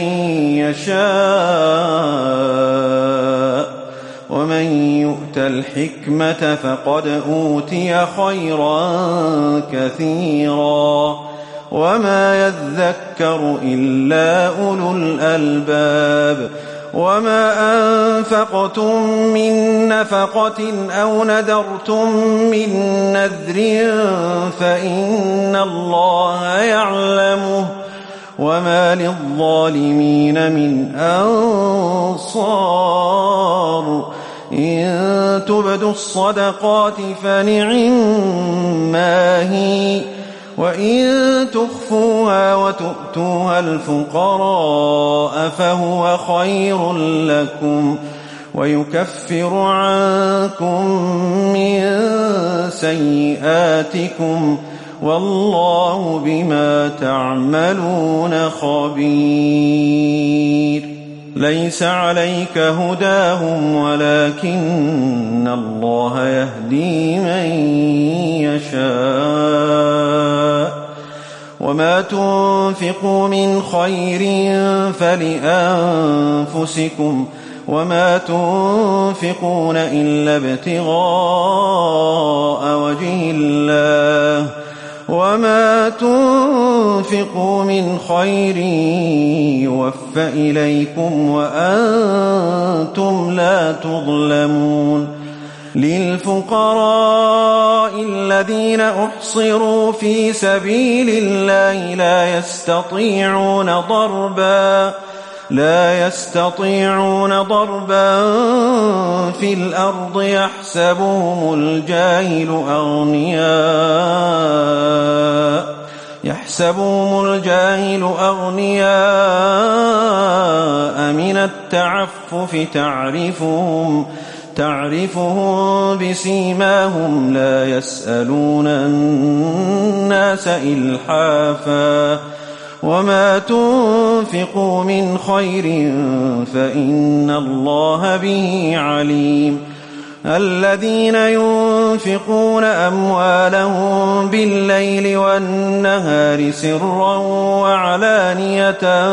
Speaker 2: يشاء ومن يؤت الحكمة فقد أوتي خيرا كثيرا وما يذكر إلا أولو الألباب وما أنفقتم من نفقة أو نذرتم من نذر فإن الله يعلمه وما للظالمين من أنصار إن تبدوا الصدقات فنعما هي وإن تخفوها وتؤتوها الفقراء فهو خير لكم ويكفر عنكم من سيئاتكم والله بما تعملون خبير ليس عليك هداهم ولكن الله يهدي من يشاء وما تنفقوا من خير فلأنفسكم وما تنفقون إلا ابتغاء وجه الله وما تنفقوا من خير يوفى إليكم وأنتم لا تظلمون للفقراء الذين أحصروا في سبيل الله لا يستطيعون ضربا في الأرض يحسبهم الجاهل أغنياء من التعفف تعرفهم بسيماهم لا يسألون الناس إلحافا وما تنفقوا من خير فإن الله به عليم الذين ينفقون أموالهم بالليل والنهار سرا وعلانية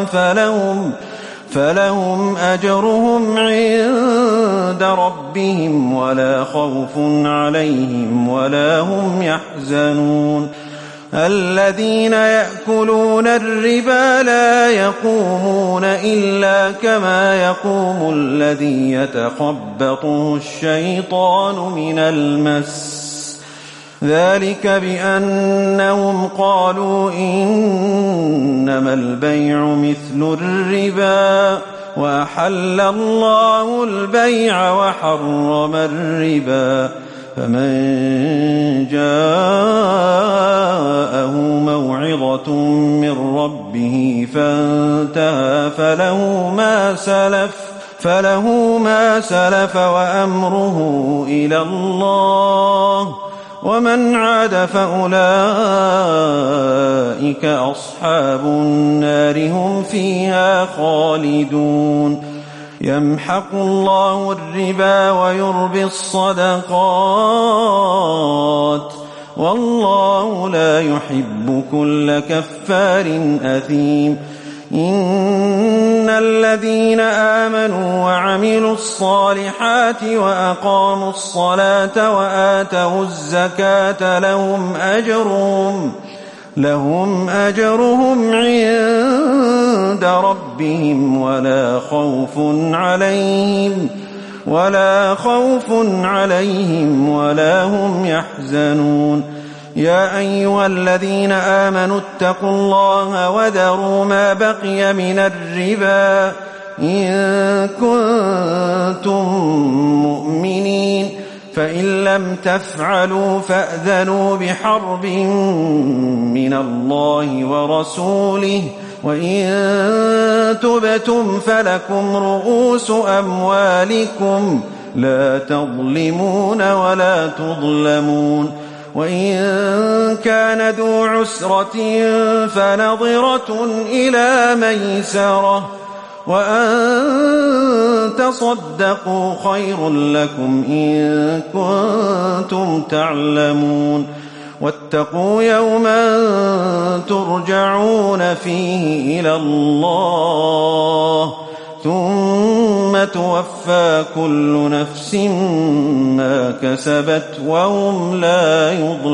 Speaker 2: فلهم أجرهم عند ربهم ولا خوف عليهم ولا هم يحزنون الذين يأكلون الربا لا يقومون إلا كما يقوم الذي يتخبطه الشيطان من المس ذلك بأنهم قالوا إنما البيع مثل الربا وأحل الله البيع وحرم الربا فمن جاءه موعظة من ربه فانتهى فله ما سلف وأمره إلى الله ومن عاد فأولئك أصحاب النار هم فيها خالدون يمحق الله الربا ويربي الصدقات والله لا يحب كل كفار أثيم. إن الذين آمنوا وعملوا الصالحات وأقاموا الصلاة وآتوا الزكاة لهم أجرهم عند ربهم ولا خوف عليهم ولا هم يحزنون. يا أيها الذين آمنوا اتقوا الله وذروا ما بقي من الربا إن كنتم مؤمنين، فإن لم تفعلوا فأذنوا بحرب من الله ورسوله، وإن تبتم فلكم رؤوس أموالكم لا تظلمون ولا تظلمون. وإن كان ذو عسرة فنظرة إلى ميسرة، وأن تصدقوا خير لكم إن كنتم تعلمون. واتقوا يوما ترجعون فيه إلى الله ثم توفى كل نفس ما كسبت وهم لا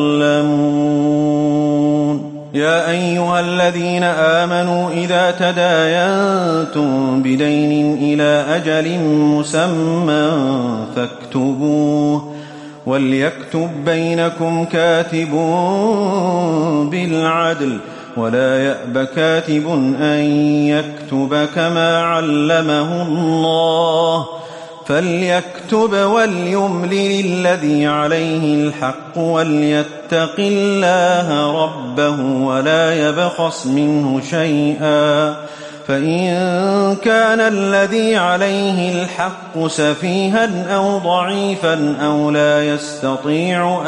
Speaker 2: يظلمون. يا أيها الذين آمنوا إذا تداينتم بدين إلى أجل مسمى فاكتبوه، وليكتب بينكم كاتب بالعدل، ولا يأب كاتب أن يكتب كما علمه الله، فليكتب وليملل الذي عليه الحق وليتق الله ربه ولا يبخس منه شيئا، فإن كان الذي عليه الحق سفيها أو ضعيفا أو لا يستطيع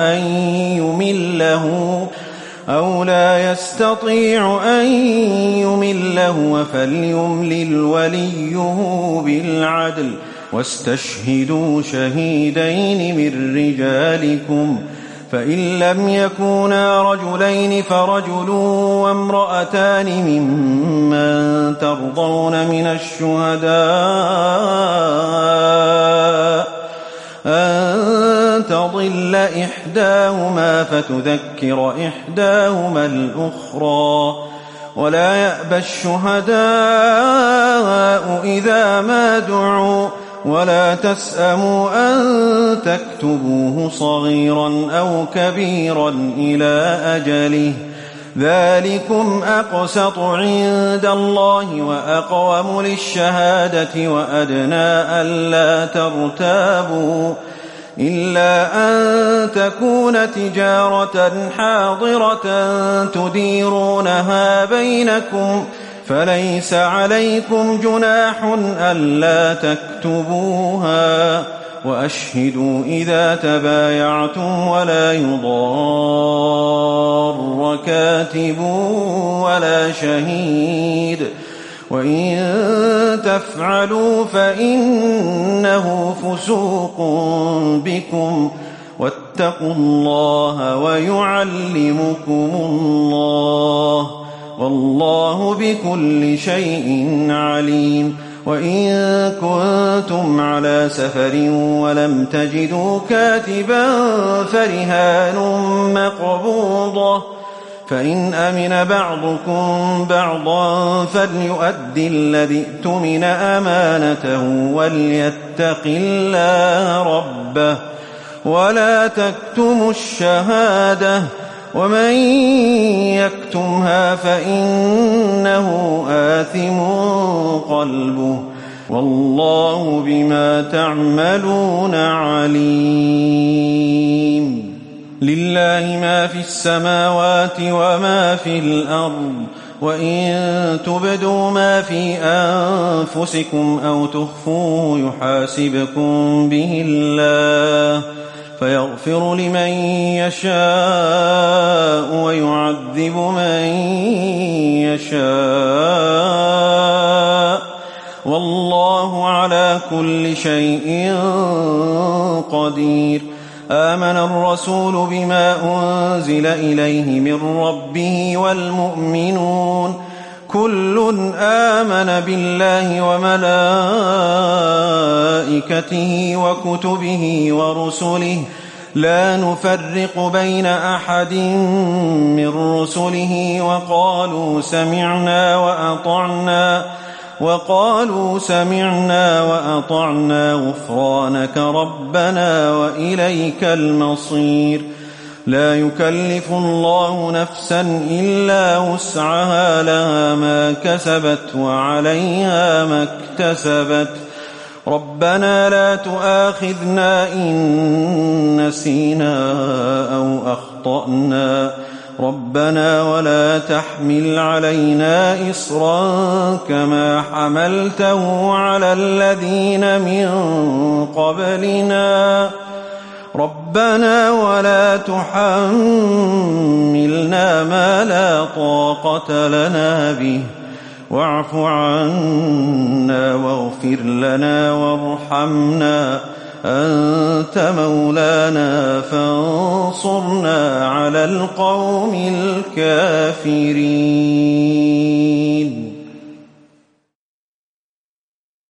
Speaker 2: أن يمله فليملل وليه بالعدل، واستشهدوا شهيدين من رجالكم، فإن لم يكونا رجلين فرجل وامرأتان ممن ترضون من الشهداء أن تضل إحداهما فتذكر إحداهما الأخرى، ولا يأبى الشهداء إذا ما دعوا، ولا تسأموا أن تكتبوه صغيرا أو كبيرا إلى أجله، ذلكم أقسط عند الله وأقوم للشهادة وأدنى ألا ترتابوا، إلا أن تكون تجارة حاضرة تديرونها بينكم، فليس عليكم جناح ألا تكتبوها، وأشهدوا إذا تبايعتم ولا يضار كاتب ولا شهيد، وإن تفعلوا فإنه فسوق بكم، واتقوا الله ويعلمكم الله، والله بكل شيء عليم. وإن كنتم على سفر ولم تجدوا كاتبا فرهان مقبوضة، فإن أمن بعضكم بعضا فليؤدي الذي اؤتمن أمانته وليتق الله ربه، ولا تكتموا الشهادة، ومن يكتمها فإنه آثم قلبه، والله بما تعملون عليم. لله ما في السماوات وما في الأرض، وإن تبدوا ما في أنفسكم أو تخفوه يحاسبكم به الله، فيغفر لمن يشاء ويعذب من يشاء، والله على كل شيء قدير. آمن الرسول بما أنزل إليه من ربه والمؤمنون كل آمن بالله وملائكته وكتبه ورسله لا نفرق بين أحد من رسله وقالوا سمعنا وأطعنا غفرانك ربنا وإليك المصير لا يكلف الله نفسا إلا وسعها لها ما كسبت وعليها ما اكتسبت ربنا لا تؤاخذنا إن نسينا أو أخطأنا ربنا ولا تحمل علينا إصرا كما حملته على الذين من قبلنا ربنا ولا تحملنا ما لا طاقة لنا به واعف عنا واغفر لنا وارحمنا أنت مولانا فانصرنا على القوم الكافرين.